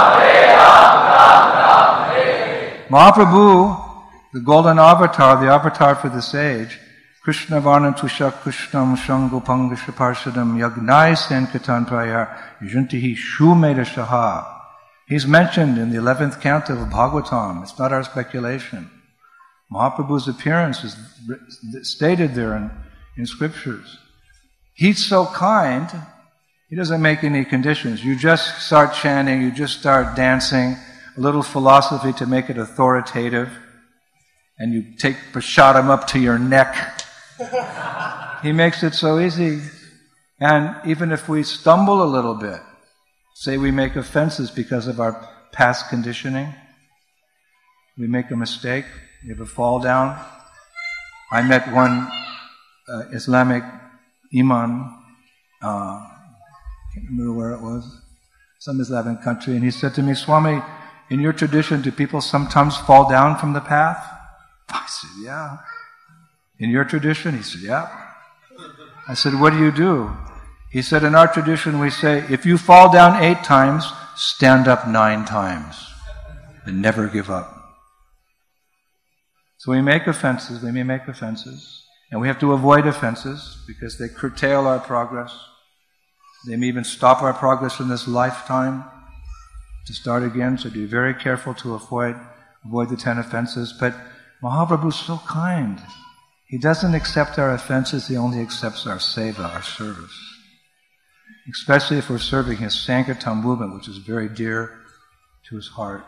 Rama. Mahaprabhu, the golden avatar, the avatar for this age, Krishna Varnam Tusha Krishnam Shangopanga Shaparshadam Yagnai Sankatan Prayar Yuntihi Shumeda Shaha. He's mentioned in the eleventh canto of Bhagavatam. It's not our speculation. Mahaprabhu's appearance is stated there in, in scriptures. He's so kind, he doesn't make any conditions. You just start chanting, you just start dancing, a little philosophy to make it authoritative, and you take prasadam up to your neck. He makes it so easy. And even if we stumble a little bit, say we make offenses because of our past conditioning, we make a mistake, we have a fall down. I met one uh, Islamic imam, uh, I can't remember where it was, some Islamic country, and he said to me, Swami, in your tradition, do people sometimes fall down from the path? I said, yeah. In your tradition? He said, yeah. I said, what do you do? He said, in our tradition we say, if you fall down eight times, stand up nine times and never give up. So we make offenses, we may make offenses, and we have to avoid offenses because they curtail our progress. They may even stop our progress in this lifetime to start again, so be very careful to avoid, avoid the ten offenses. But Mahaprabhu is so kind. He doesn't accept our offenses, he only accepts our seva, our service. Especially if we're serving his Sankirtan movement, which is very dear to his heart.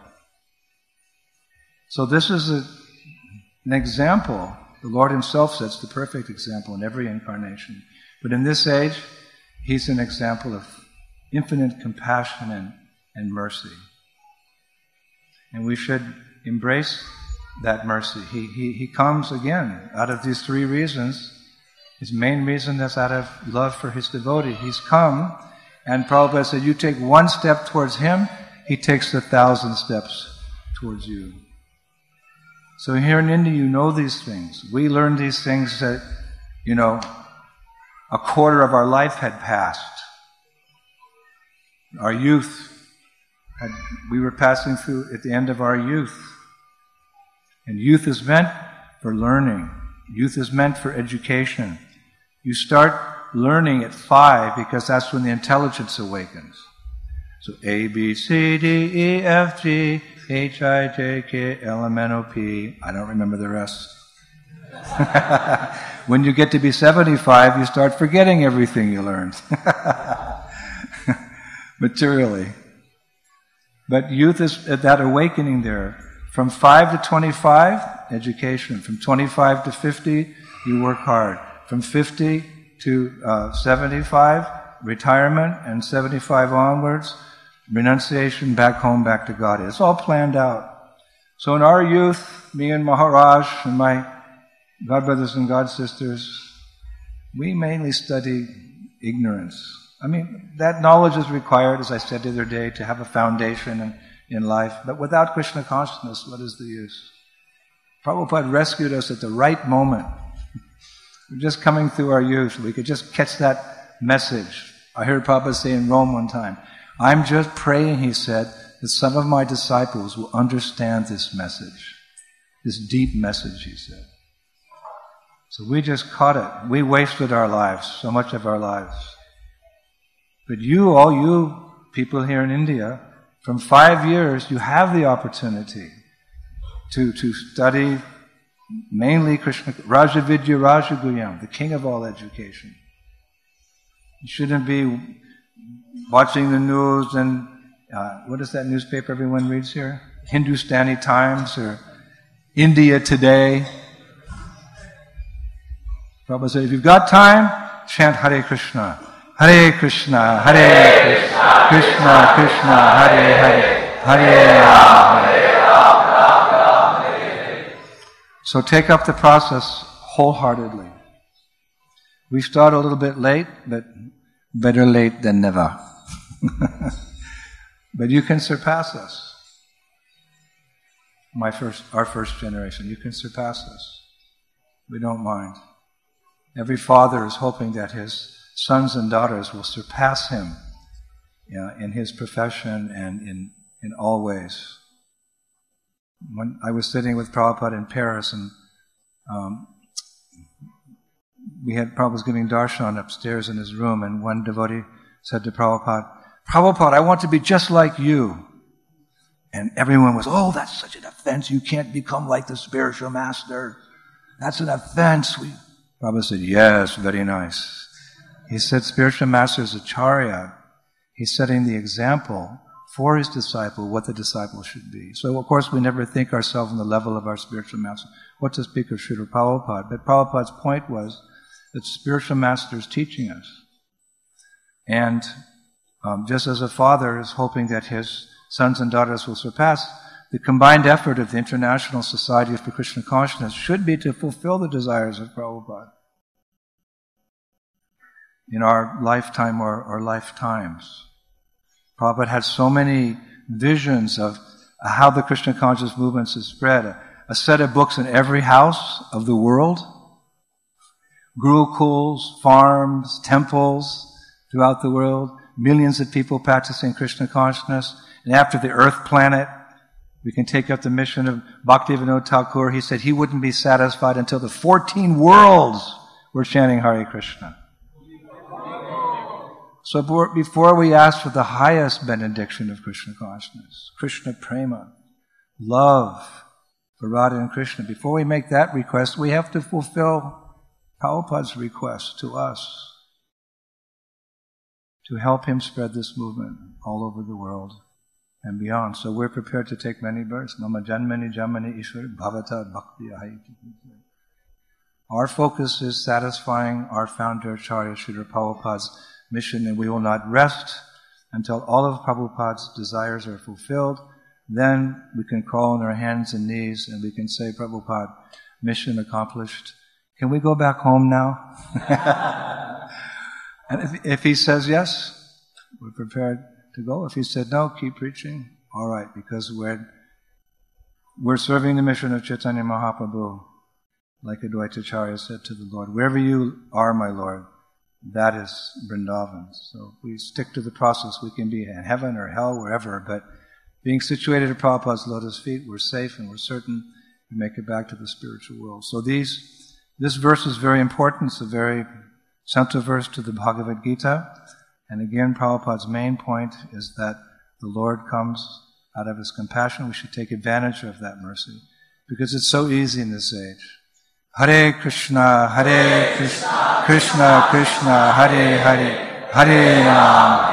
So this is a, an example. The Lord himself sets the perfect example in every incarnation. But in this age, he's an example of infinite compassion and, and mercy. And we should embrace that mercy. He, he, he comes again out of these three reasons. His main reason is out of love for his devotee. He's come, and Prabhupada said, you take one step towards him, he takes a thousand steps towards you. So here in India, you know these things. We learned these things that, you know, a quarter of our life had passed. Our youth, had, we were passing through at the end of our youth. And youth is meant for learning. Youth is meant for education. You start learning at five because that's when the intelligence awakens. So A, B, C, D, E, F, G, H, I, J, K, L, M, N, O, P. I don't remember the rest. When you get to be seventy-five, you start forgetting everything you learned. Materially. But youth is at that awakening there. From five to twenty-five, education. From twenty-five to fifty, you work hard. From fifty to uh, seventy-five, retirement, and seventy-five onwards, renunciation, back home, back to God. It's all planned out. So in our youth, me and Maharaj and my godbrothers and godsisters, we mainly study ignorance. I mean, that knowledge is required, as I said the other day, to have a foundation in, in life. But without Krishna consciousness, what is the use? Prabhupada rescued us at the right moment. We're just coming through our youth. We could just catch that message. I heard Prabhupada say in Rome one time, I'm just praying, he said, that some of my disciples will understand this message. This deep message, he said. So we just caught it. We wasted our lives, so much of our lives. But you, all you people here in India, from five years, you have the opportunity to, to study mainly Krishna, Rajavidya Rajaguyam, the king of all education. You shouldn't be watching the news and, uh, what is that newspaper everyone reads here? Hindustani Times or India Today. Prabhupada said, if you've got time, chant Hare Krishna. Hare Krishna, Hare Krishna, Krishna Krishna, Hare Hare, Hare Rama, Hare Rama, Hare Hare. So take up the process wholeheartedly. We start a little bit late, but better late than never. But you can surpass us. My first, our first generation, you can surpass us. We don't mind. Every father is hoping that his sons and daughters will surpass him, you know, in his profession and in, in all ways. When I was sitting with Prabhupada in Paris, and um, we had Prabhupada was giving darshan upstairs in his room, and one devotee said to Prabhupada, Prabhupada, I want to be just like you. And everyone was, oh, that's such an offense. You can't become like the spiritual master. That's an offense. We... Prabhupada said, yes, very nice. He said, spiritual master is acharya. He's setting the example for his disciple, what the disciple should be. So, of course, we never think ourselves on the level of our spiritual master. What to speak of Srila Prabhupada? But Prabhupada's point was that spiritual master is teaching us. And um, just as a father is hoping that his sons and daughters will surpass, the combined effort of the International Society for Krishna Consciousness should be to fulfill the desires of Prabhupada in our lifetime or, or lifetimes. Prabhupada had so many visions of how the Krishna consciousness movements has spread. A, a set of books in every house of the world, gurukuls, farms, temples throughout the world, millions of people practicing Krishna consciousness. And after the earth planet, we can take up the mission of Bhaktivinoda Thakur. He said he wouldn't be satisfied until the fourteen worlds were chanting Hare Krishna. So before we ask for the highest benediction of Krishna consciousness, Krishna prema, love for Radha and Krishna, before we make that request, we have to fulfill Prabhupada's request to us to help him spread this movement all over the world and beyond. So we're prepared to take many births. Mama janmani janmani ishwar bhavata bhakti ahiti. Our focus is satisfying our founder Acharya Srila Prabhupada's mission, and we will not rest until all of Prabhupada's desires are fulfilled. then we can crawl on our hands and knees and we can say, Prabhupada, mission accomplished. Can we go back home now? And if, if he says yes, we're prepared to go. If he said no, keep preaching. All right, because we're we're serving the mission of Chaitanya Mahaprabhu, like Advaitacharya said to the Lord. Wherever you are, my Lord, that is Vrindavan. So if we stick to the process, we can be in heaven or hell, wherever, but being situated at Prabhupada's lotus feet, we're safe and we're certain to make it back to the spiritual world. So these, this verse is very important. It's a very central verse to the Bhagavad Gita. And again, Prabhupada's main point is that the Lord comes out of His compassion. We should take advantage of that mercy because it's so easy in this age. Hare Krishna, Hare Krishna, Krishna Krishna, Hare Hare, Hare Ram.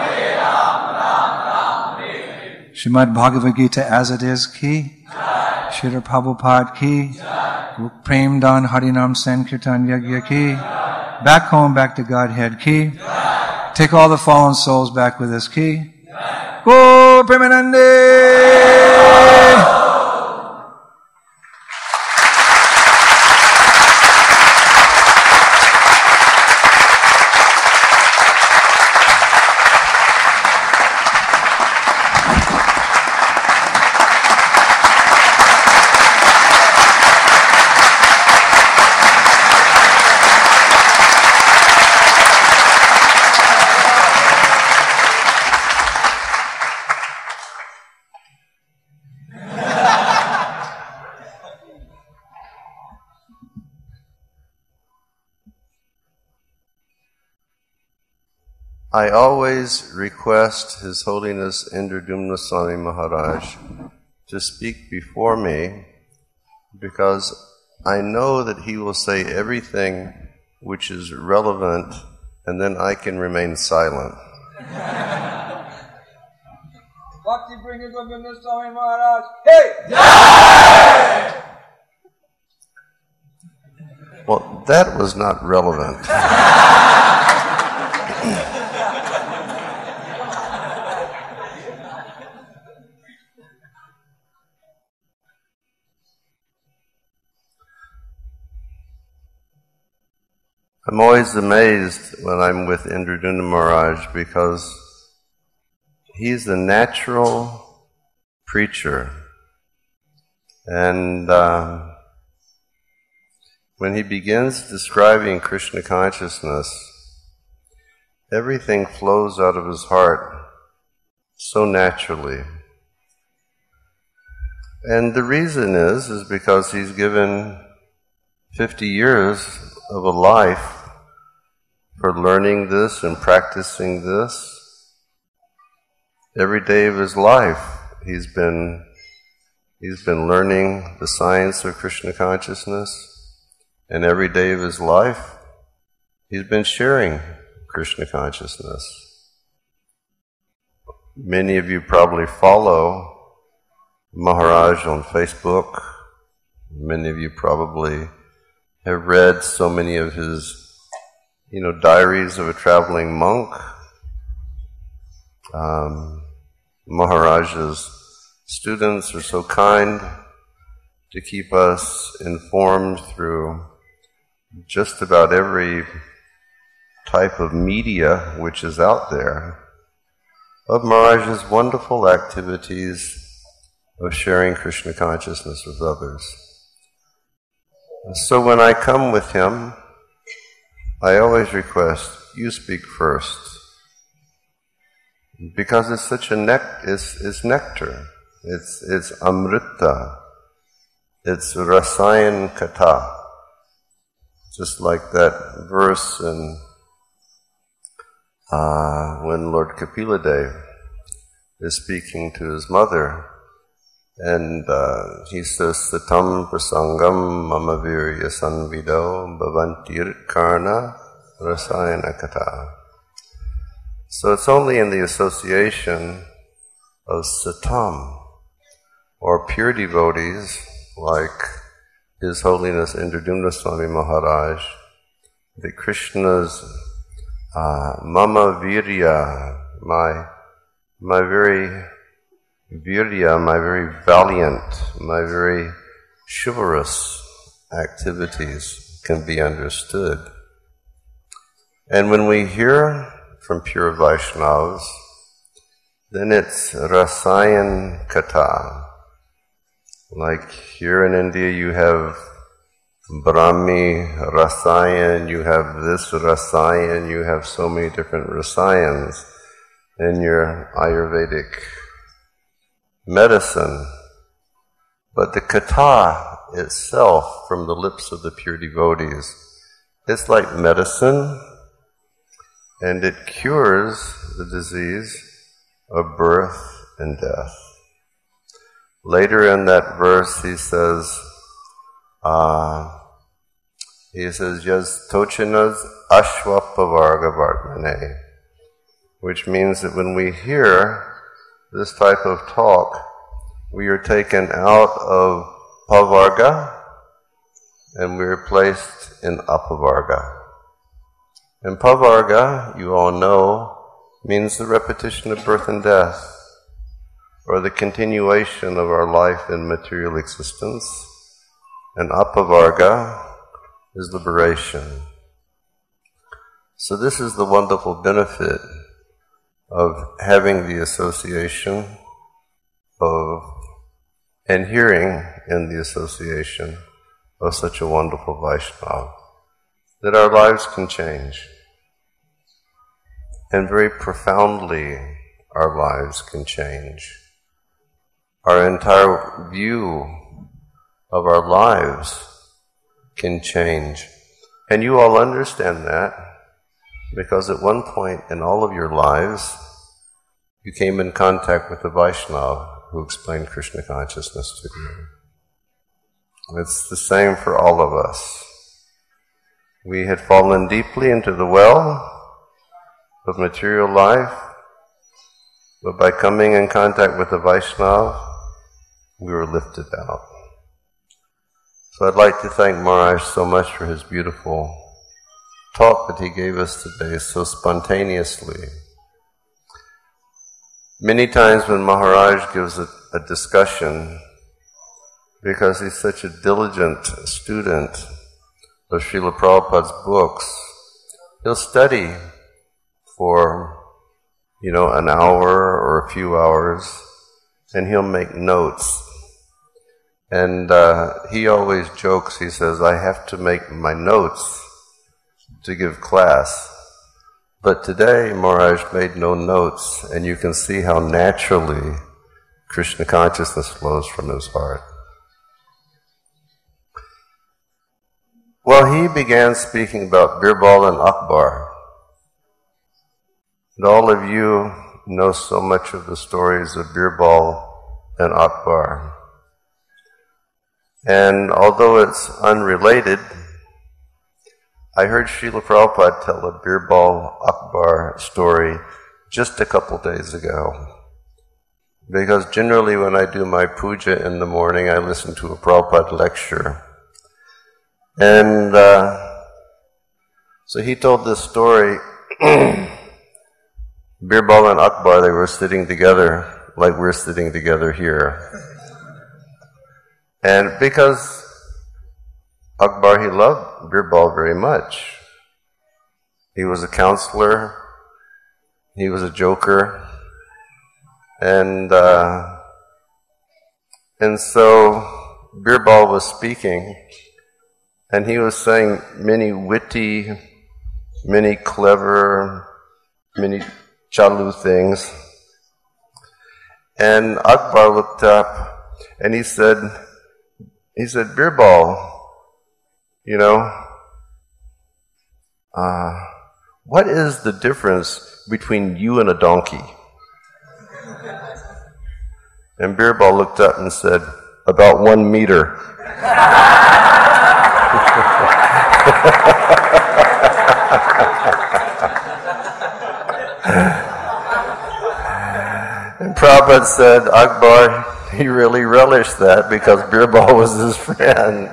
Srimad Bhagavad Gita as it is ki, Srila Prabhupada ki, Prem Dan Harinam Sankirtan Yagya ki, back home, back to Godhead ki, take all the fallen souls back with us ki, Go Premanande! I always request His Holiness Indradumna Swami Maharaj to speak before me because I know that he will say everything which is relevant and then I can remain silent. Bhakti Indradumna Swami Maharaj, hey! Jai! Well, that was not relevant. I'm always amazed when I'm with Indradumna Maharaj because he's the natural preacher. And uh, when he begins describing Krishna consciousness, everything flows out of his heart so naturally. And the reason is, is because he's given fifty years of a life for learning this and practicing this. Every day of his life, he's been he's been learning the science of Krishna consciousness, and every day of his life, he's been sharing Krishna consciousness. Many of you probably follow Maharaj on Facebook. Many of you probably have read so many of his you know, diaries of a traveling monk. Um, Maharaj's students are so kind to keep us informed through just about every type of media which is out there of Maharaj's wonderful activities of sharing Krishna consciousness with others. So when I come with him, I always request, you speak first. Because it's such a nec- it's, it's nectar. It's, it's amrita. It's rasayan kata. Just like that verse in, uh, when Lord Kapila Dev is speaking to his mother, and uh, he says, Satam prasangam mama virya sanvido bhavantir karna rasayana kata. So it's only in the association of satam, or pure devotees, like His Holiness Indradumna Swami Maharaj, that Krishna's uh, mama virya, my, my very virya, my very valiant, my very chivalrous activities can be understood. And when we hear from pure Vaishnavas, then it's Rasayan Katha. Like here in India you have Brahmi Rasayan, you have this Rasayan, you have so many different Rasayans in your Ayurvedic medicine. But the Katha itself, from the lips of the pure devotees, it's like medicine, and it cures the disease of birth and death. Later in that verse he says, uh, he says, Yas tochinas ashwapavarga vartmane, which means that when we hear this type of talk, we are taken out of pavarga and we are placed in apavarga. And pavarga, you all know, means the repetition of birth and death, or the continuation of our life in material existence. And apavarga is liberation. So this is the wonderful benefit of having the association of and hearing in the association of such a wonderful Vaishnava, that our lives can change. And very profoundly our lives can change. Our entire view of our lives can change. And you all understand that because at one point in all of your lives you came in contact with the Vaishnava who explained Krishna consciousness to you. It's the same for all of us. We had fallen deeply into the well of material life, but by coming in contact with the Vaishnava, we were lifted out. So I'd like to thank Maharaj so much for his beautiful talk that he gave us today so spontaneously. Many times when Maharaj gives a, a discussion, because he's such a diligent student of Srila Prabhupada's books, he'll study for, you know, an hour or a few hours, and he'll make notes. And uh, he always jokes, he says, I have to make my notes to give class. But today, Maharaj made no notes, and you can see how naturally Krishna consciousness flows from his heart. Well, he began speaking about Birbal and Akbar. And all of you know so much of the stories of Birbal and Akbar. And although it's unrelated, I heard Srila Prabhupada tell a Birbal Akbar story just a couple days ago. Because generally when I do my puja in the morning, I listen to a Prabhupada lecture. And uh, so he told this story. Birbal and Akbar, they were sitting together like we're sitting together here. And because Akbar, he loved Birbal very much. He was a counselor, he was a joker, and uh, and so Birbal was speaking, and he was saying many witty, many clever, many chalu things. And Akbar looked up and he said, he said, Birbal, you know, uh, what is the difference between you and a donkey? And Birbal looked up and said, about one meter. And Prabhupada said, Akbar, he really relished that because Birbal was his friend.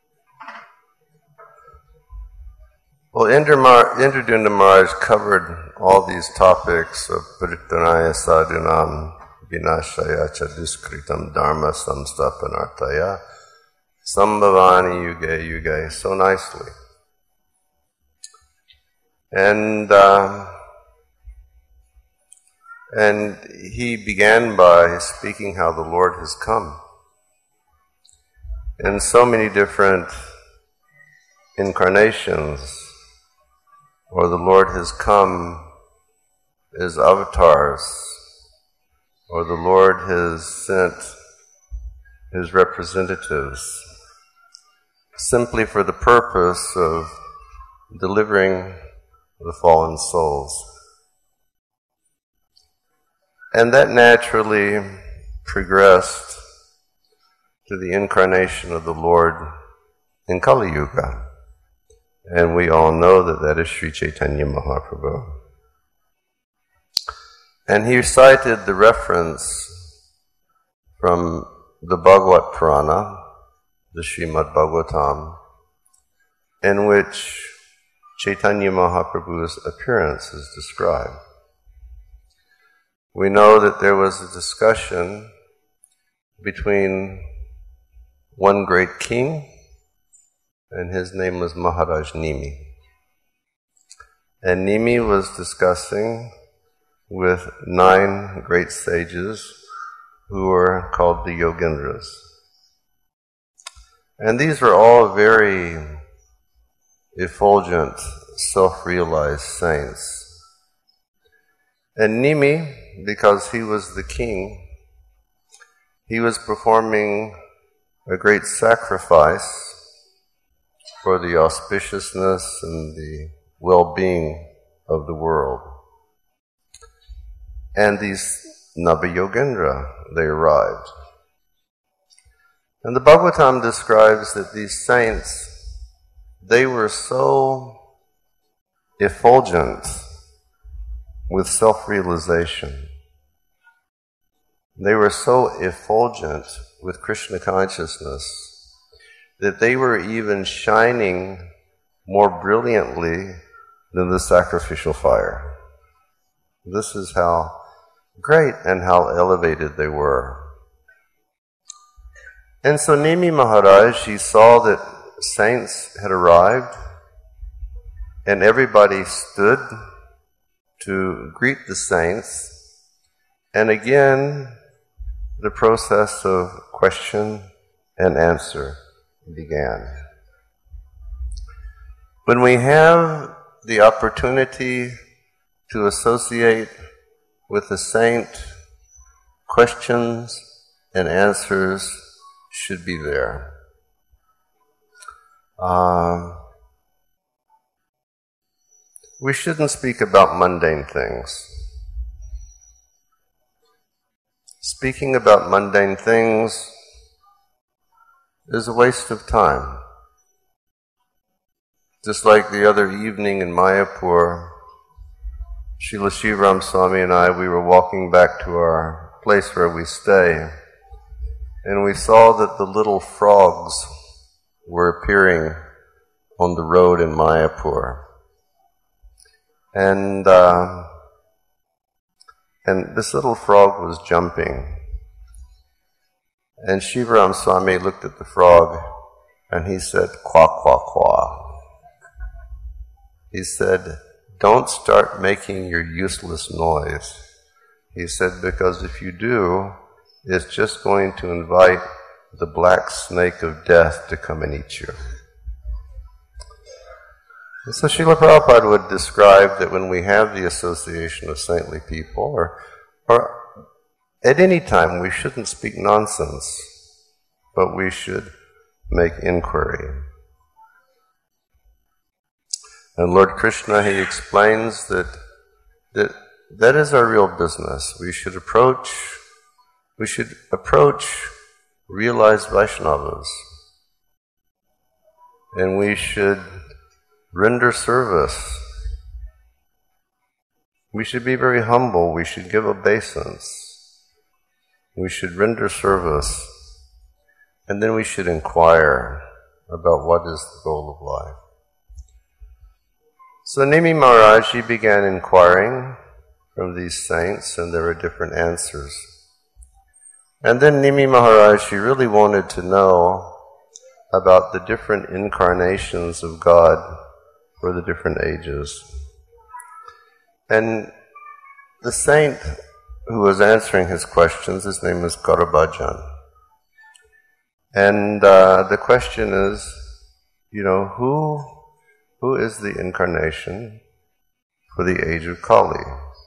Well, Indra Maharaj covered all these topics of Parittanaya Sadhunam Vinashaya Cha Duskritam Dharma Samstapanartaya Sambhavani Yuge Yuge so nicely. And uh, and he began by speaking how the Lord has come in so many different incarnations, or the Lord has come as avatars, or the Lord has sent his representatives simply for the purpose of delivering the fallen souls. And that naturally progressed to the incarnation of the Lord in Kali Yuga. And we all know that that is Sri Chaitanya Mahaprabhu. And he cited the reference from the Bhagavad Purana, the Srimad Bhagavatam, in which Chaitanya Mahaprabhu's appearance is described. We know that there was a discussion between one great king, and his name was Maharaj Nimi. And Nimi was discussing with nine great sages who were called the Yogendras. And these were all very effulgent, self-realized saints. And Nimi, because he was the king, he was performing a great sacrifice for the auspiciousness and the well-being of the world. And these Nava-Yogendra, they arrived. And the Bhagavatam describes that these saints, they were so effulgent with self-realization. They were so effulgent with Krishna consciousness that they were even shining more brilliantly than the sacrificial fire. This is how great and how elevated they were. And so Nimi Maharaj, he saw that saints had arrived, and everybody stood to greet the saints. And again, the process of question and answer began. When we have the opportunity to associate with a saint, questions and answers should be there. Um, we shouldn't speak about mundane things. Speaking about mundane things is a waste of time. Just like the other evening in Mayapur, Srila Shivaram Swami and I, we were walking back to our place where we stay, and we saw that the little frogs were appearing on the road in Mayapur. And uh, and this little frog was jumping. And Shivaram Swami looked at the frog and he said, "Qua, qua, qua." He said, "Don't start making your useless noise." He said, because if you do, it's just going to invite the black snake of death to come and eat you. And so Srila Prabhupada would describe that when we have the association of saintly people, or, or at any time, we shouldn't speak nonsense, but we should make inquiry. And Lord Krishna, he explains that, that that is our real business. We should approach, we should approach realized Vaishnavas, and we should render service. We should be very humble. We should give obeisance. We should render service, and then we should inquire about what is the goal of life. So Nimi Maharaj, he began inquiring from these saints, and there were different answers. And then Nimi Maharaj, he really wanted to know about the different incarnations of God for the different ages. And the saint who was answering his questions, his name is Gaurabhajan. And uh, the question is, you know, who who is the incarnation for the age of Kali?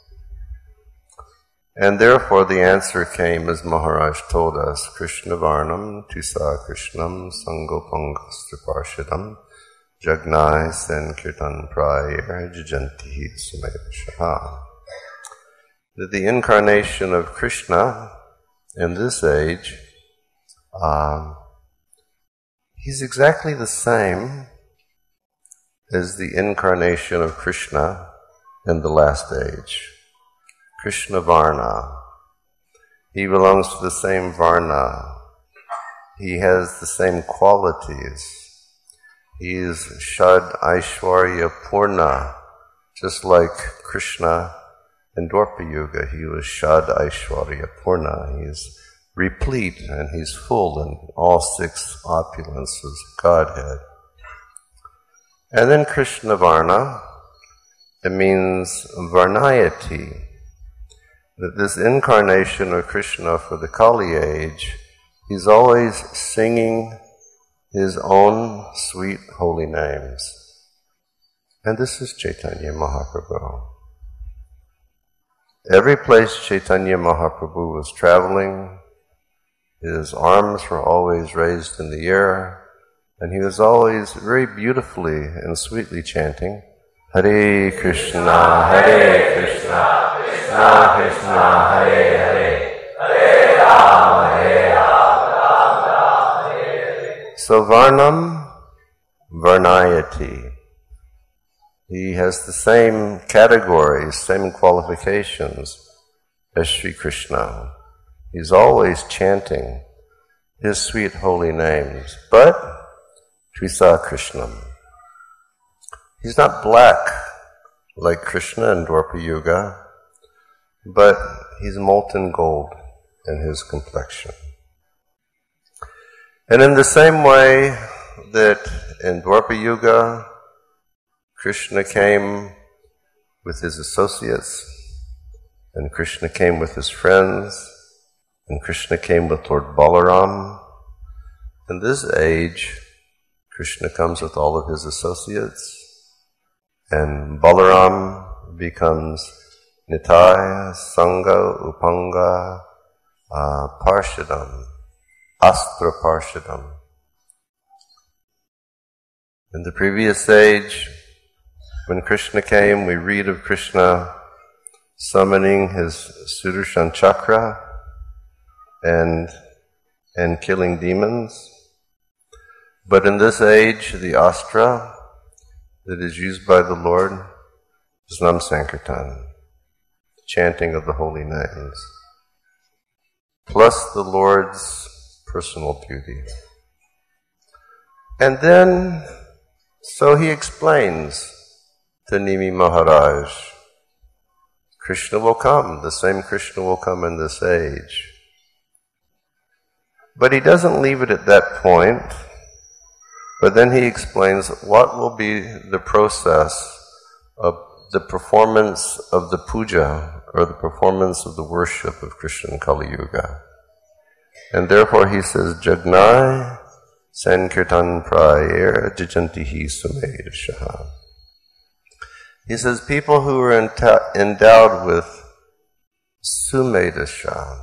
And therefore the answer came as Maharaj told us, Krishna Varnam, Tisa Krishnam, Sangopangastriparshidam, Jagnai Sen Kirtan Prayer, Jajantihi Sumayashaha. That the incarnation of Krishna in this age, um, he's exactly the same as the incarnation of Krishna in the last age. Krishna Varna. He belongs to the same Varna. He has the same qualities. He is Shad Aishwarya Purna, just like Krishna in Dwapara Yuga. He was Shad Aishwarya Purna. He is replete and he's full in all six opulences of Godhead. And then Krishna Varna, it means Varnayati, that this incarnation of Krishna for the Kali age, he's always singing his own sweet holy names. And this is Chaitanya Mahaprabhu. Every place Chaitanya Mahaprabhu was traveling, his arms were always raised in the air, and he was always very beautifully and sweetly chanting, Hare Krishna, Hare Krishna, Krishna Krishna, Hare Hare, Hare Rama, Hare Rama, Rama Rama, Hare Hare. So Varnam, Varnayati. He has the same categories, same qualifications as Sri Krishna. He's always chanting his sweet holy names, but Tvisa Krishnam. He's not black like Krishna in Dwapara Yuga, but he's molten gold in his complexion. And in the same way that in Dwapara Yuga, Krishna came with his associates, and Krishna came with his friends, and Krishna came with Lord Balaram. In this age, Krishna comes with all of his associates, and Balaram becomes Nitaya, Sangha, Upanga, uh, Parshadam, Astra Parshadam. In the previous age, when Krishna came, we read of Krishna summoning his Sudarshan Chakra and, and killing demons. But in this age, the Astra that is used by the Lord is Nam Sankirtan, chanting of the holy names, plus the Lord's personal beauty. And then, so he explains to Nimi Maharaj, Krishna will come, the same Krishna will come in this age. But he doesn't leave it at that point, but then he explains what will be the process of the performance of the puja, or the performance of the worship of Krishna in Kali Yuga. And therefore he says, Jagnai Sankirtan Prayer Jajantihi Sumedashaha. He says, people who are enta- endowed with Sumedasha,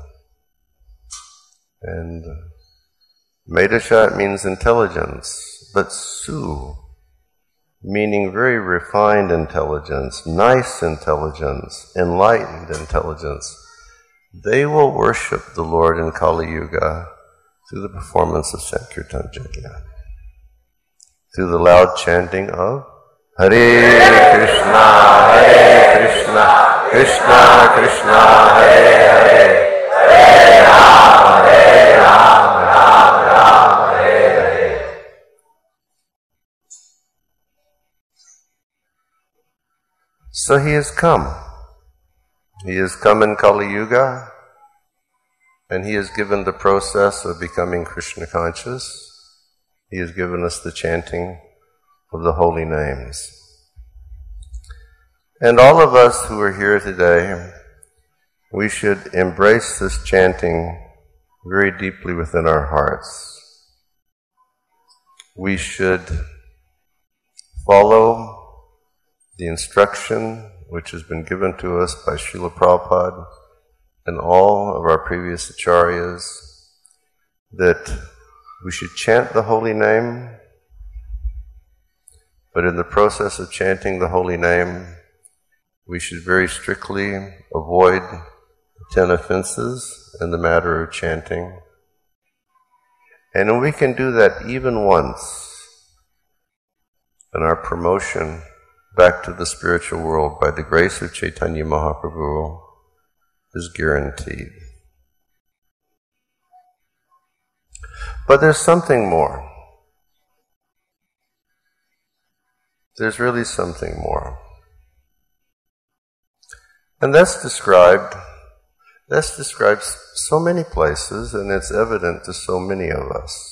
and Medasha means intelligence, but Su, meaning very refined intelligence, nice intelligence, enlightened intelligence, they will worship the Lord in Kali Yuga through the performance of Sankirtan Yajna, through the loud chanting of Hare Krishna, Hare Krishna, Krishna Krishna, Hare Hare, Hare Rama, Hare Rama, Rama Rama, Hare Hare. So he has come. He has come in Kali Yuga, and he has given the process of becoming Krishna conscious. He has given us the chanting of the holy names. And all of us who are here today, we should embrace this chanting very deeply within our hearts. We should follow the instruction which has been given to us by Srila Prabhupada and all of our previous acharyas, that we should chant the holy name, but in the process of chanting the holy name, we should very strictly avoid ten offenses in the matter of chanting. And we can do that even once, and our promotion back to the spiritual world by the grace of Chaitanya Mahaprabhu is guaranteed. But there's something more. There's really something more. And that's described, that's described so many places, and it's evident to so many of us.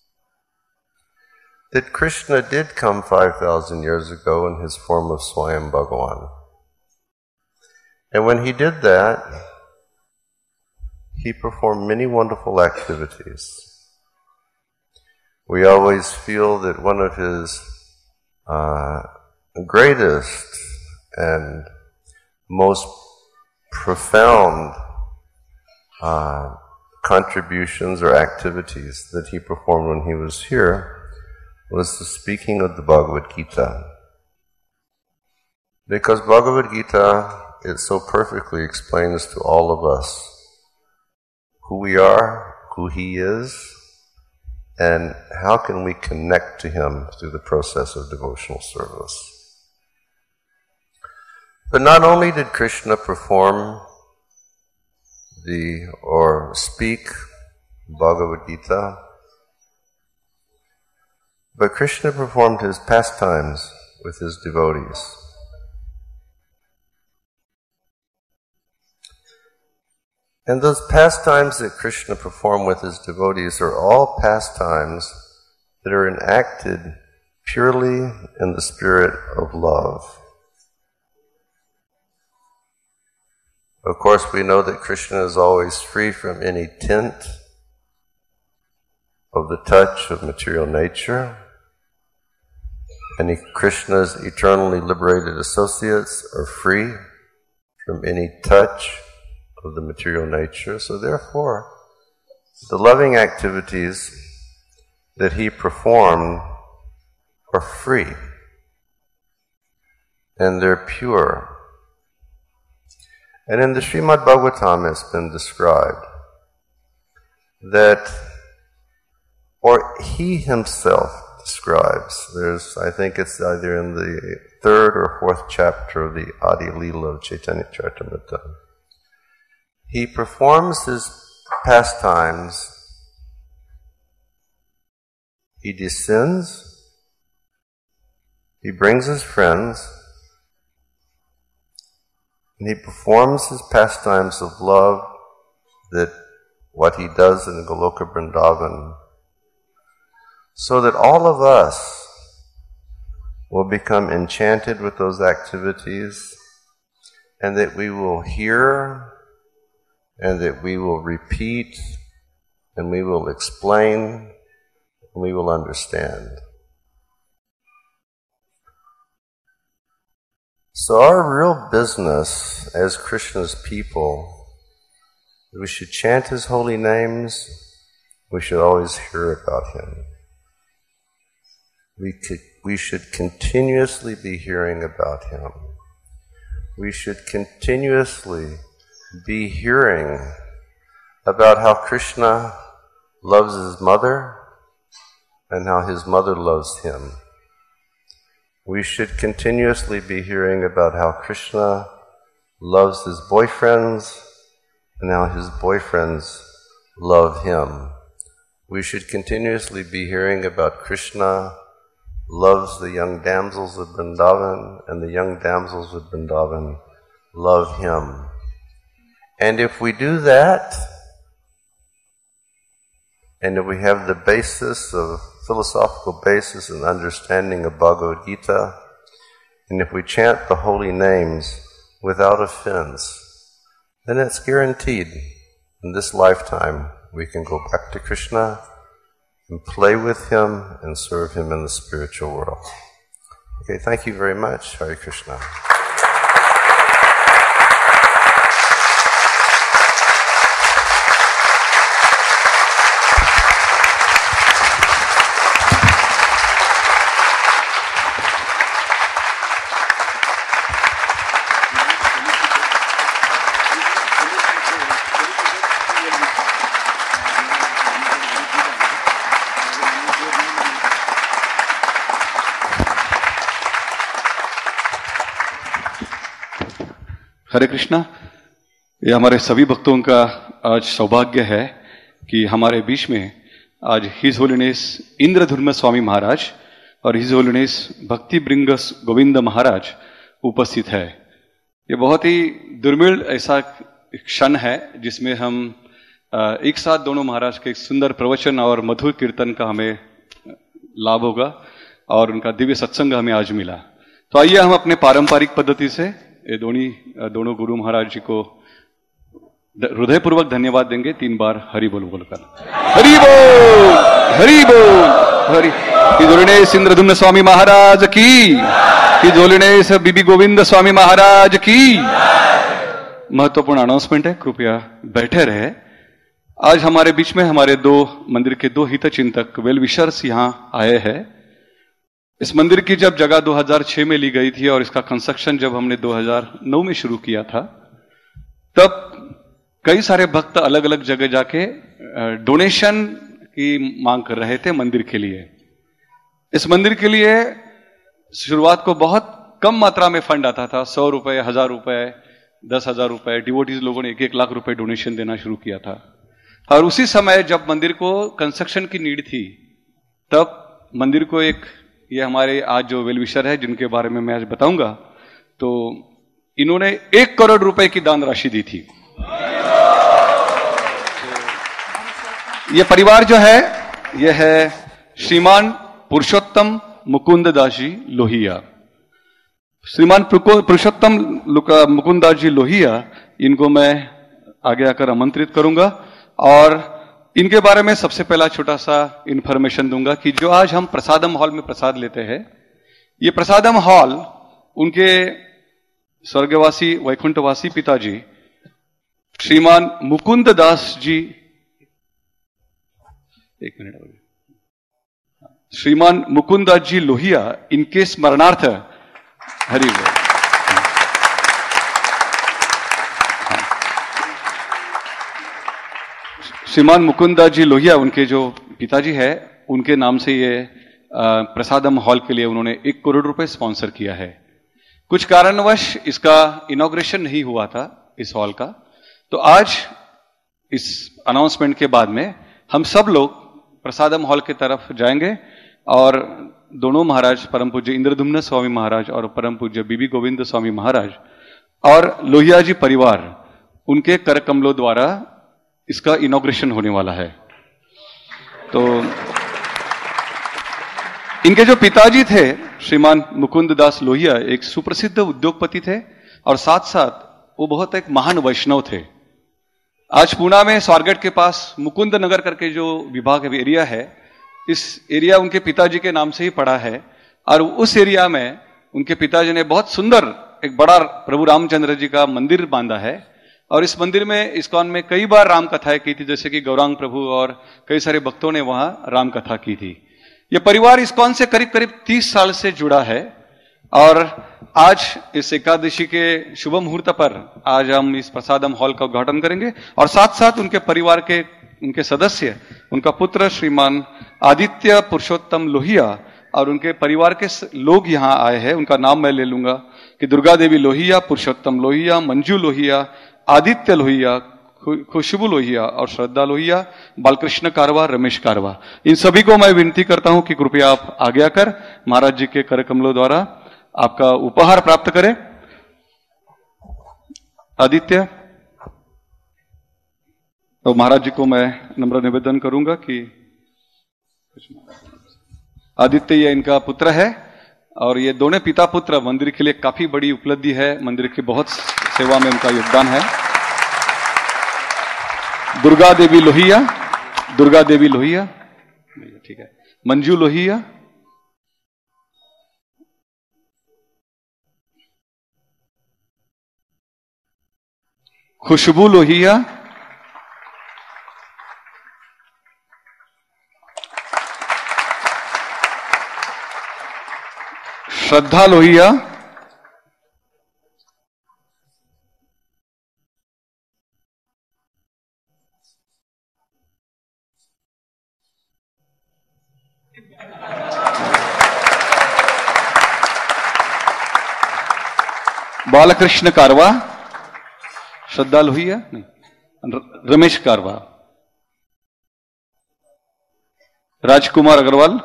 That Krishna did come five thousand years ago in his form of Swayam Bhagavan. And when he did that, he performed many wonderful activities. We always feel that one of his uh, greatest and most profound uh, contributions or activities that he performed when he was here was the speaking of the Bhagavad Gita. Because Bhagavad Gita, it so perfectly explains to all of us who we are, who he is, and how can we connect to him through the process of devotional service. But not only did Krishna perform the, or speak Bhagavad Gita, but Krishna performed his pastimes with his devotees. And those pastimes that Krishna performed with his devotees are all pastimes that are enacted purely in the spirit of love. Of course, we know that Krishna is always free from any tint of the touch of material nature. And Krishna's eternally liberated associates are free from any touch of the material nature. So therefore, the loving activities that he performed are free, and they're pure. And in the Srimad Bhagavatam it's been described that, or he himself describes, there's, I think it's either in the third or fourth chapter of the Adi Leela of Chaitanya Charitamrita. He performs his pastimes, he descends, he brings his friends, and he performs his pastimes of love, that what he does in Goloka Vrindavan, so that all of us will become enchanted with those activities, and that we will hear, and that we will repeat, and we will explain, and we will understand. So our real business as Krishna's people, we should chant his holy names, we should always hear about him. We could, we should continuously be hearing about him. We should continuously be hearing about how Krishna loves his mother and how his mother loves him. We should continuously be hearing about how Krishna loves his boyfriends and how his boyfriends love him. We should continuously be hearing about Krishna loves the young damsels of Vrindavan, and the young damsels of Vrindavan love him. And if we do that, and if we have the basis of philosophical basis and understanding of Bhagavad Gita, and if we chant the holy names without offense, then it's guaranteed in this lifetime we can go back to Krishna and play with him and serve him in the spiritual world. Okay, thank you very much. Hare Krishna. हरे कृष्णा। ये हमारे सभी भक्तों का आज सौभाग्य है कि हमारे बीच में आज हिज होलीनेस इंद्रधुम्न स्वामी महाराज और हिज होलीनेस भक्ति ब्रिंगस गोविंद महाराज उपस्थित है। ये बहुत ही दुर्मिल ऐसा क्षण है जिसमें हम एक साथ दोनों महाराज के सुंदर प्रवचन और मधुर कीर्तन का हमें लाभ होगा और उनका दिव्य सत्संग हमें आज मिला। तो आइए हम अपने पारंपरिक पद्धति से ये दोनों दोनों गुरु महाराज जी को हृदयपूर्वक धन्यवाद देंगे। तीन बार हरि बोल बोलकर हरि बोल हरि बोल हरि। हिज होलीनेस इंद्रधुम्न स्वामी महाराज की, हिज होलीनेस बीबी गोविंद स्वामी महाराज की। महत्वपूर्ण अनाउंसमेंट है, कृपया बैठे रहे। आज हमारे बीच में हमारे दो मंदिर के दो हितचिंतक वेल विशर्स यहाँ आए हैं। इस मंदिर की जब जगह दो हज़ार छह में ली गई थी और इसका कंस्ट्रक्शन जब हमने दो हज़ार नौ में शुरू किया था, तब कई सारे भक्त अलग अलग जगह जाके डोनेशन की मांग कर रहे थे मंदिर के लिए। इस मंदिर के लिए शुरुआत को बहुत कम मात्रा में फंड आता था, सौ रुपए, हजार रुपए, दस हजार रुपए। डिवोटीज लोगों ने एक एक लाख रुपए डोनेशन देना शुरू किया था। और उसी समय जब मंदिर को कंस्ट्रक्शन की नीड थी, तब मंदिर को एक, ये हमारे आज जो वेलविशर है जिनके बारे में मैं आज बताऊंगा, तो इन्होंने एक करोड़ रुपए की दान राशि दी थी। ये परिवार जो है, यह है श्रीमान पुरुषोत्तम मुकुंद दास जी लोहिया। श्रीमान पुरुषोत्तम मुकुंद दास जी लोहिया, इनको मैं आगे आकर आमंत्रित करूंगा और इनके बारे में सबसे पहला छोटा सा इंफॉर्मेशन दूंगा कि जो आज हम प्रसादम हॉल में प्रसाद लेते हैं, ये प्रसादम हॉल उनके स्वर्गवासी वैकुंठवासी पिताजी श्रीमान मुकुंद दास जी, एक मिनट, श्रीमान मुकुंद दास जी लोहिया, इनके स्मरणार्थ हरि बोल। श्रीमान मुकुंद दास जी लोहिया, उनके जो पिताजी है, उनके नाम से ये प्रसादम हॉल के लिए उन्होंने एक करोड़ रुपए स्पॉन्सर किया है। कुछ कारणवश इसका इनॉग्रेशन नहीं हुआ था इस हॉल का, तो आज इस अनाउंसमेंट के बाद में हम सब लोग प्रसादम हॉल की तरफ जाएंगे और दोनों महाराज, परम पूज्य इंद्रधुम्न स्वामी महाराज और परम पूज्य बीबी गोविंद स्वामी महाराज और लोहिया जी परिवार, उनके कर कमलों द्वारा इसका इनॉग्रेशन होने वाला है। तो इनके जो पिताजी थे श्रीमान मुकुंद दास लोहिया, एक सुप्रसिद्ध उद्योगपति थे और साथ साथ वो बहुत एक महान वैष्णव थे। आज पुणे में स्वारगेट के पास मुकुंद नगर करके जो विभाग एरिया है, इस एरिया उनके पिताजी के नाम से ही पड़ा है और उस एरिया में उनके पिताजी ने बहुत सुंदर एक बड़ा प्रभु रामचंद्र जी का मंदिर बांधा है और इस मंदिर में, इस्कॉन में कई बार राम कथाएं की थी, जैसे कि गौरांग प्रभु और कई सारे भक्तों ने वहां राम कथा की थी। यह परिवार इस्कॉन से करीब करीब तीस साल से जुड़ा है और आज इस एकादशी के शुभ मुहूर्त पर आज हम इस प्रसादम हॉल का उद्घाटन करेंगे और साथ साथ उनके परिवार के, उनके सदस्य, उनका पुत्र श्रीमान आदित्य पुरुषोत्तम लोहिया और उनके परिवार के लोग यहाँ आए हैं। उनका नाम मैं ले लूंगा कि दुर्गा देवी लोहिया, पुरुषोत्तम लोहिया, मंजू लोहिया, आदित्य लोहिया, खुशबू लोहिया और श्रद्धा लोहिया, बालकृष्ण कारवा, रमेश कारवा, इन सभी को मैं विनती करता हूं कि कृपया आप आगे आकर महाराज जी के कर कमलों द्वारा आपका उपहार प्राप्त करें। आदित्य, तो महाराज जी को मैं नम्र निवेदन करूंगा कि आदित्य ये इनका पुत्र है और ये दोनों पिता पुत्र मंदिर के लिए काफी बड़ी उपलब्धि है, मंदिर की बहुत सेवा में उनका योगदान है। दुर्गा देवी लोहिया, दुर्गा देवी लोहिया, ठीक है, मंजू लोहिया, खुशबू लोहिया, श्रद्धा लोहिया, बालकृष्ण कारवा, श्रद्धा लोहिया नहीं, रमेश कारवा, राजकुमार अग्रवाल,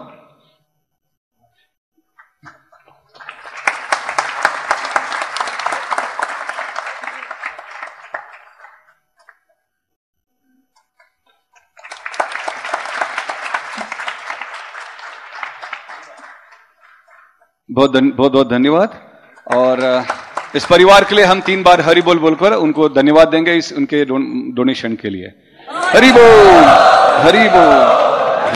बहुत बहुत बहुत धन्यवाद। और इस परिवार के लिए हम तीन बार हरि बोल बोलकर उनको धन्यवाद देंगे इस उनके डो, डोनेशन के लिए। हरि बोल, हरि बोल।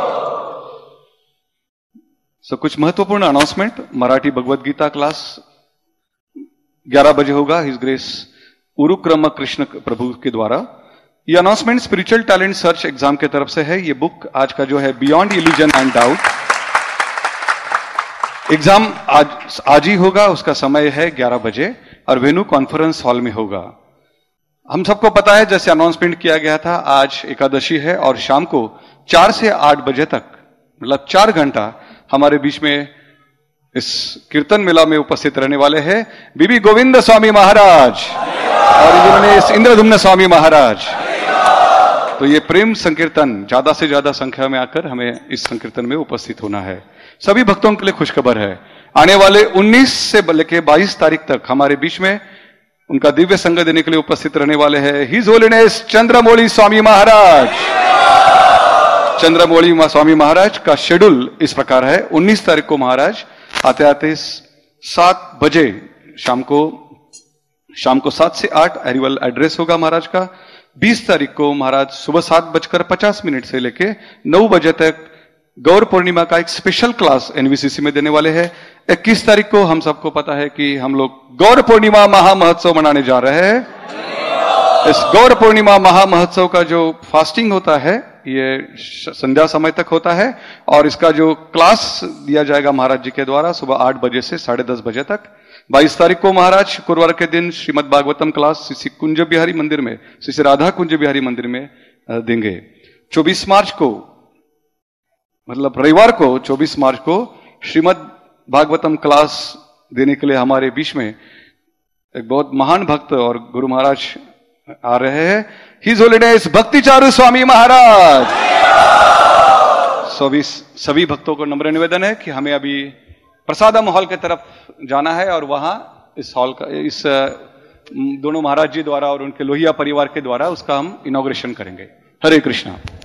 सो कुछ महत्वपूर्ण अनाउंसमेंट। मराठी भगवत गीता क्लास ग्यारह बजे होगा हिज ग्रेस उरुक्रम कृष्ण प्रभु के द्वारा। ये announcement spiritual talent search exam के तरफ से है। ये बुक आज का जो है beyond illusion and doubt, exam आज आज ही होगा। उसका समय है ग्यारह बजे और वेन्यू कॉन्फ्रेंस हॉल में होगा। हम सबको पता है जैसे अनाउंसमेंट किया गया था, आज एकादशी है और शाम को चार से आठ बजे तक मतलब चार घंटा हमारे बीच में इस कीर्तन मेला में उपस्थित रहने वाले हैं बीबी गोविंद स्वामी महाराज और जिन्होंने इस इंद्रधुम्न स्वामी महाराज। तो ये प्रेम संकीर्तन ज्यादा से ज्यादा संख्या में आकर हमें इस संकीर्तन में उपस्थित होना है। सभी भक्तों के लिए खुशखबर है, आने वाले उन्नीस से लेकर बाईस तारीख तक हमारे बीच में उनका दिव्य संग देने के लिए उपस्थित रहने वाले हैं हिज होलीनेस चंद्रमौली स्वामी महाराज। चंद्रमौली स्वामी महाराज का शेड्यूल इस प्रकार है। उन्नीस तारीख को महाराज आते आते सात बजे शाम को शाम को सात से आठ एरिवल एड्रेस होगा महाराज का। बीस तारीख को महाराज सुबह सात बजकर पचास मिनट से लेके नौ बजे तक गौर पूर्णिमा का एक स्पेशल क्लास एनवीसीसी में देने वाले हैं। इक्कीस तारीख को हम सबको पता है कि हम लोग गौर पूर्णिमा महामहोत्सव मनाने जा रहे हैं। इस गौर पूर्णिमा महामहोत्सव का जो फास्टिंग होता है ये संध्या समय तक होता है और इसका जो क्लास दिया जाएगा महाराज जी के द्वारा सुबह आठ बजे से साढ़े दस बजे तक। बाईस तारीख को महाराज शुक्रवार के दिन श्रीमद् भागवतम क्लास श्री कुंज बिहारी मंदिर में श्री राधा कुंज बिहारी मंदिर में देंगे। चौबीस मार्च को मतलब रविवार को चौबीस मार्च को श्रीमद् भागवतम क्लास देने के लिए हमारे बीच में एक बहुत महान भक्त और गुरु महाराज आ रहे हैं हिज होलीनेस भक्ति चारू स्वामी महाराज। सभी सभी भक्तों को नम्र निवेदन है कि हमें अभी प्रसादम हॉल की तरफ जाना है और वहां इस हॉल का इस दोनों महाराज जी द्वारा और उनके लोहिया परिवार के द्वारा उसका हम इनॉग्रेशन करेंगे। हरे कृष्णा।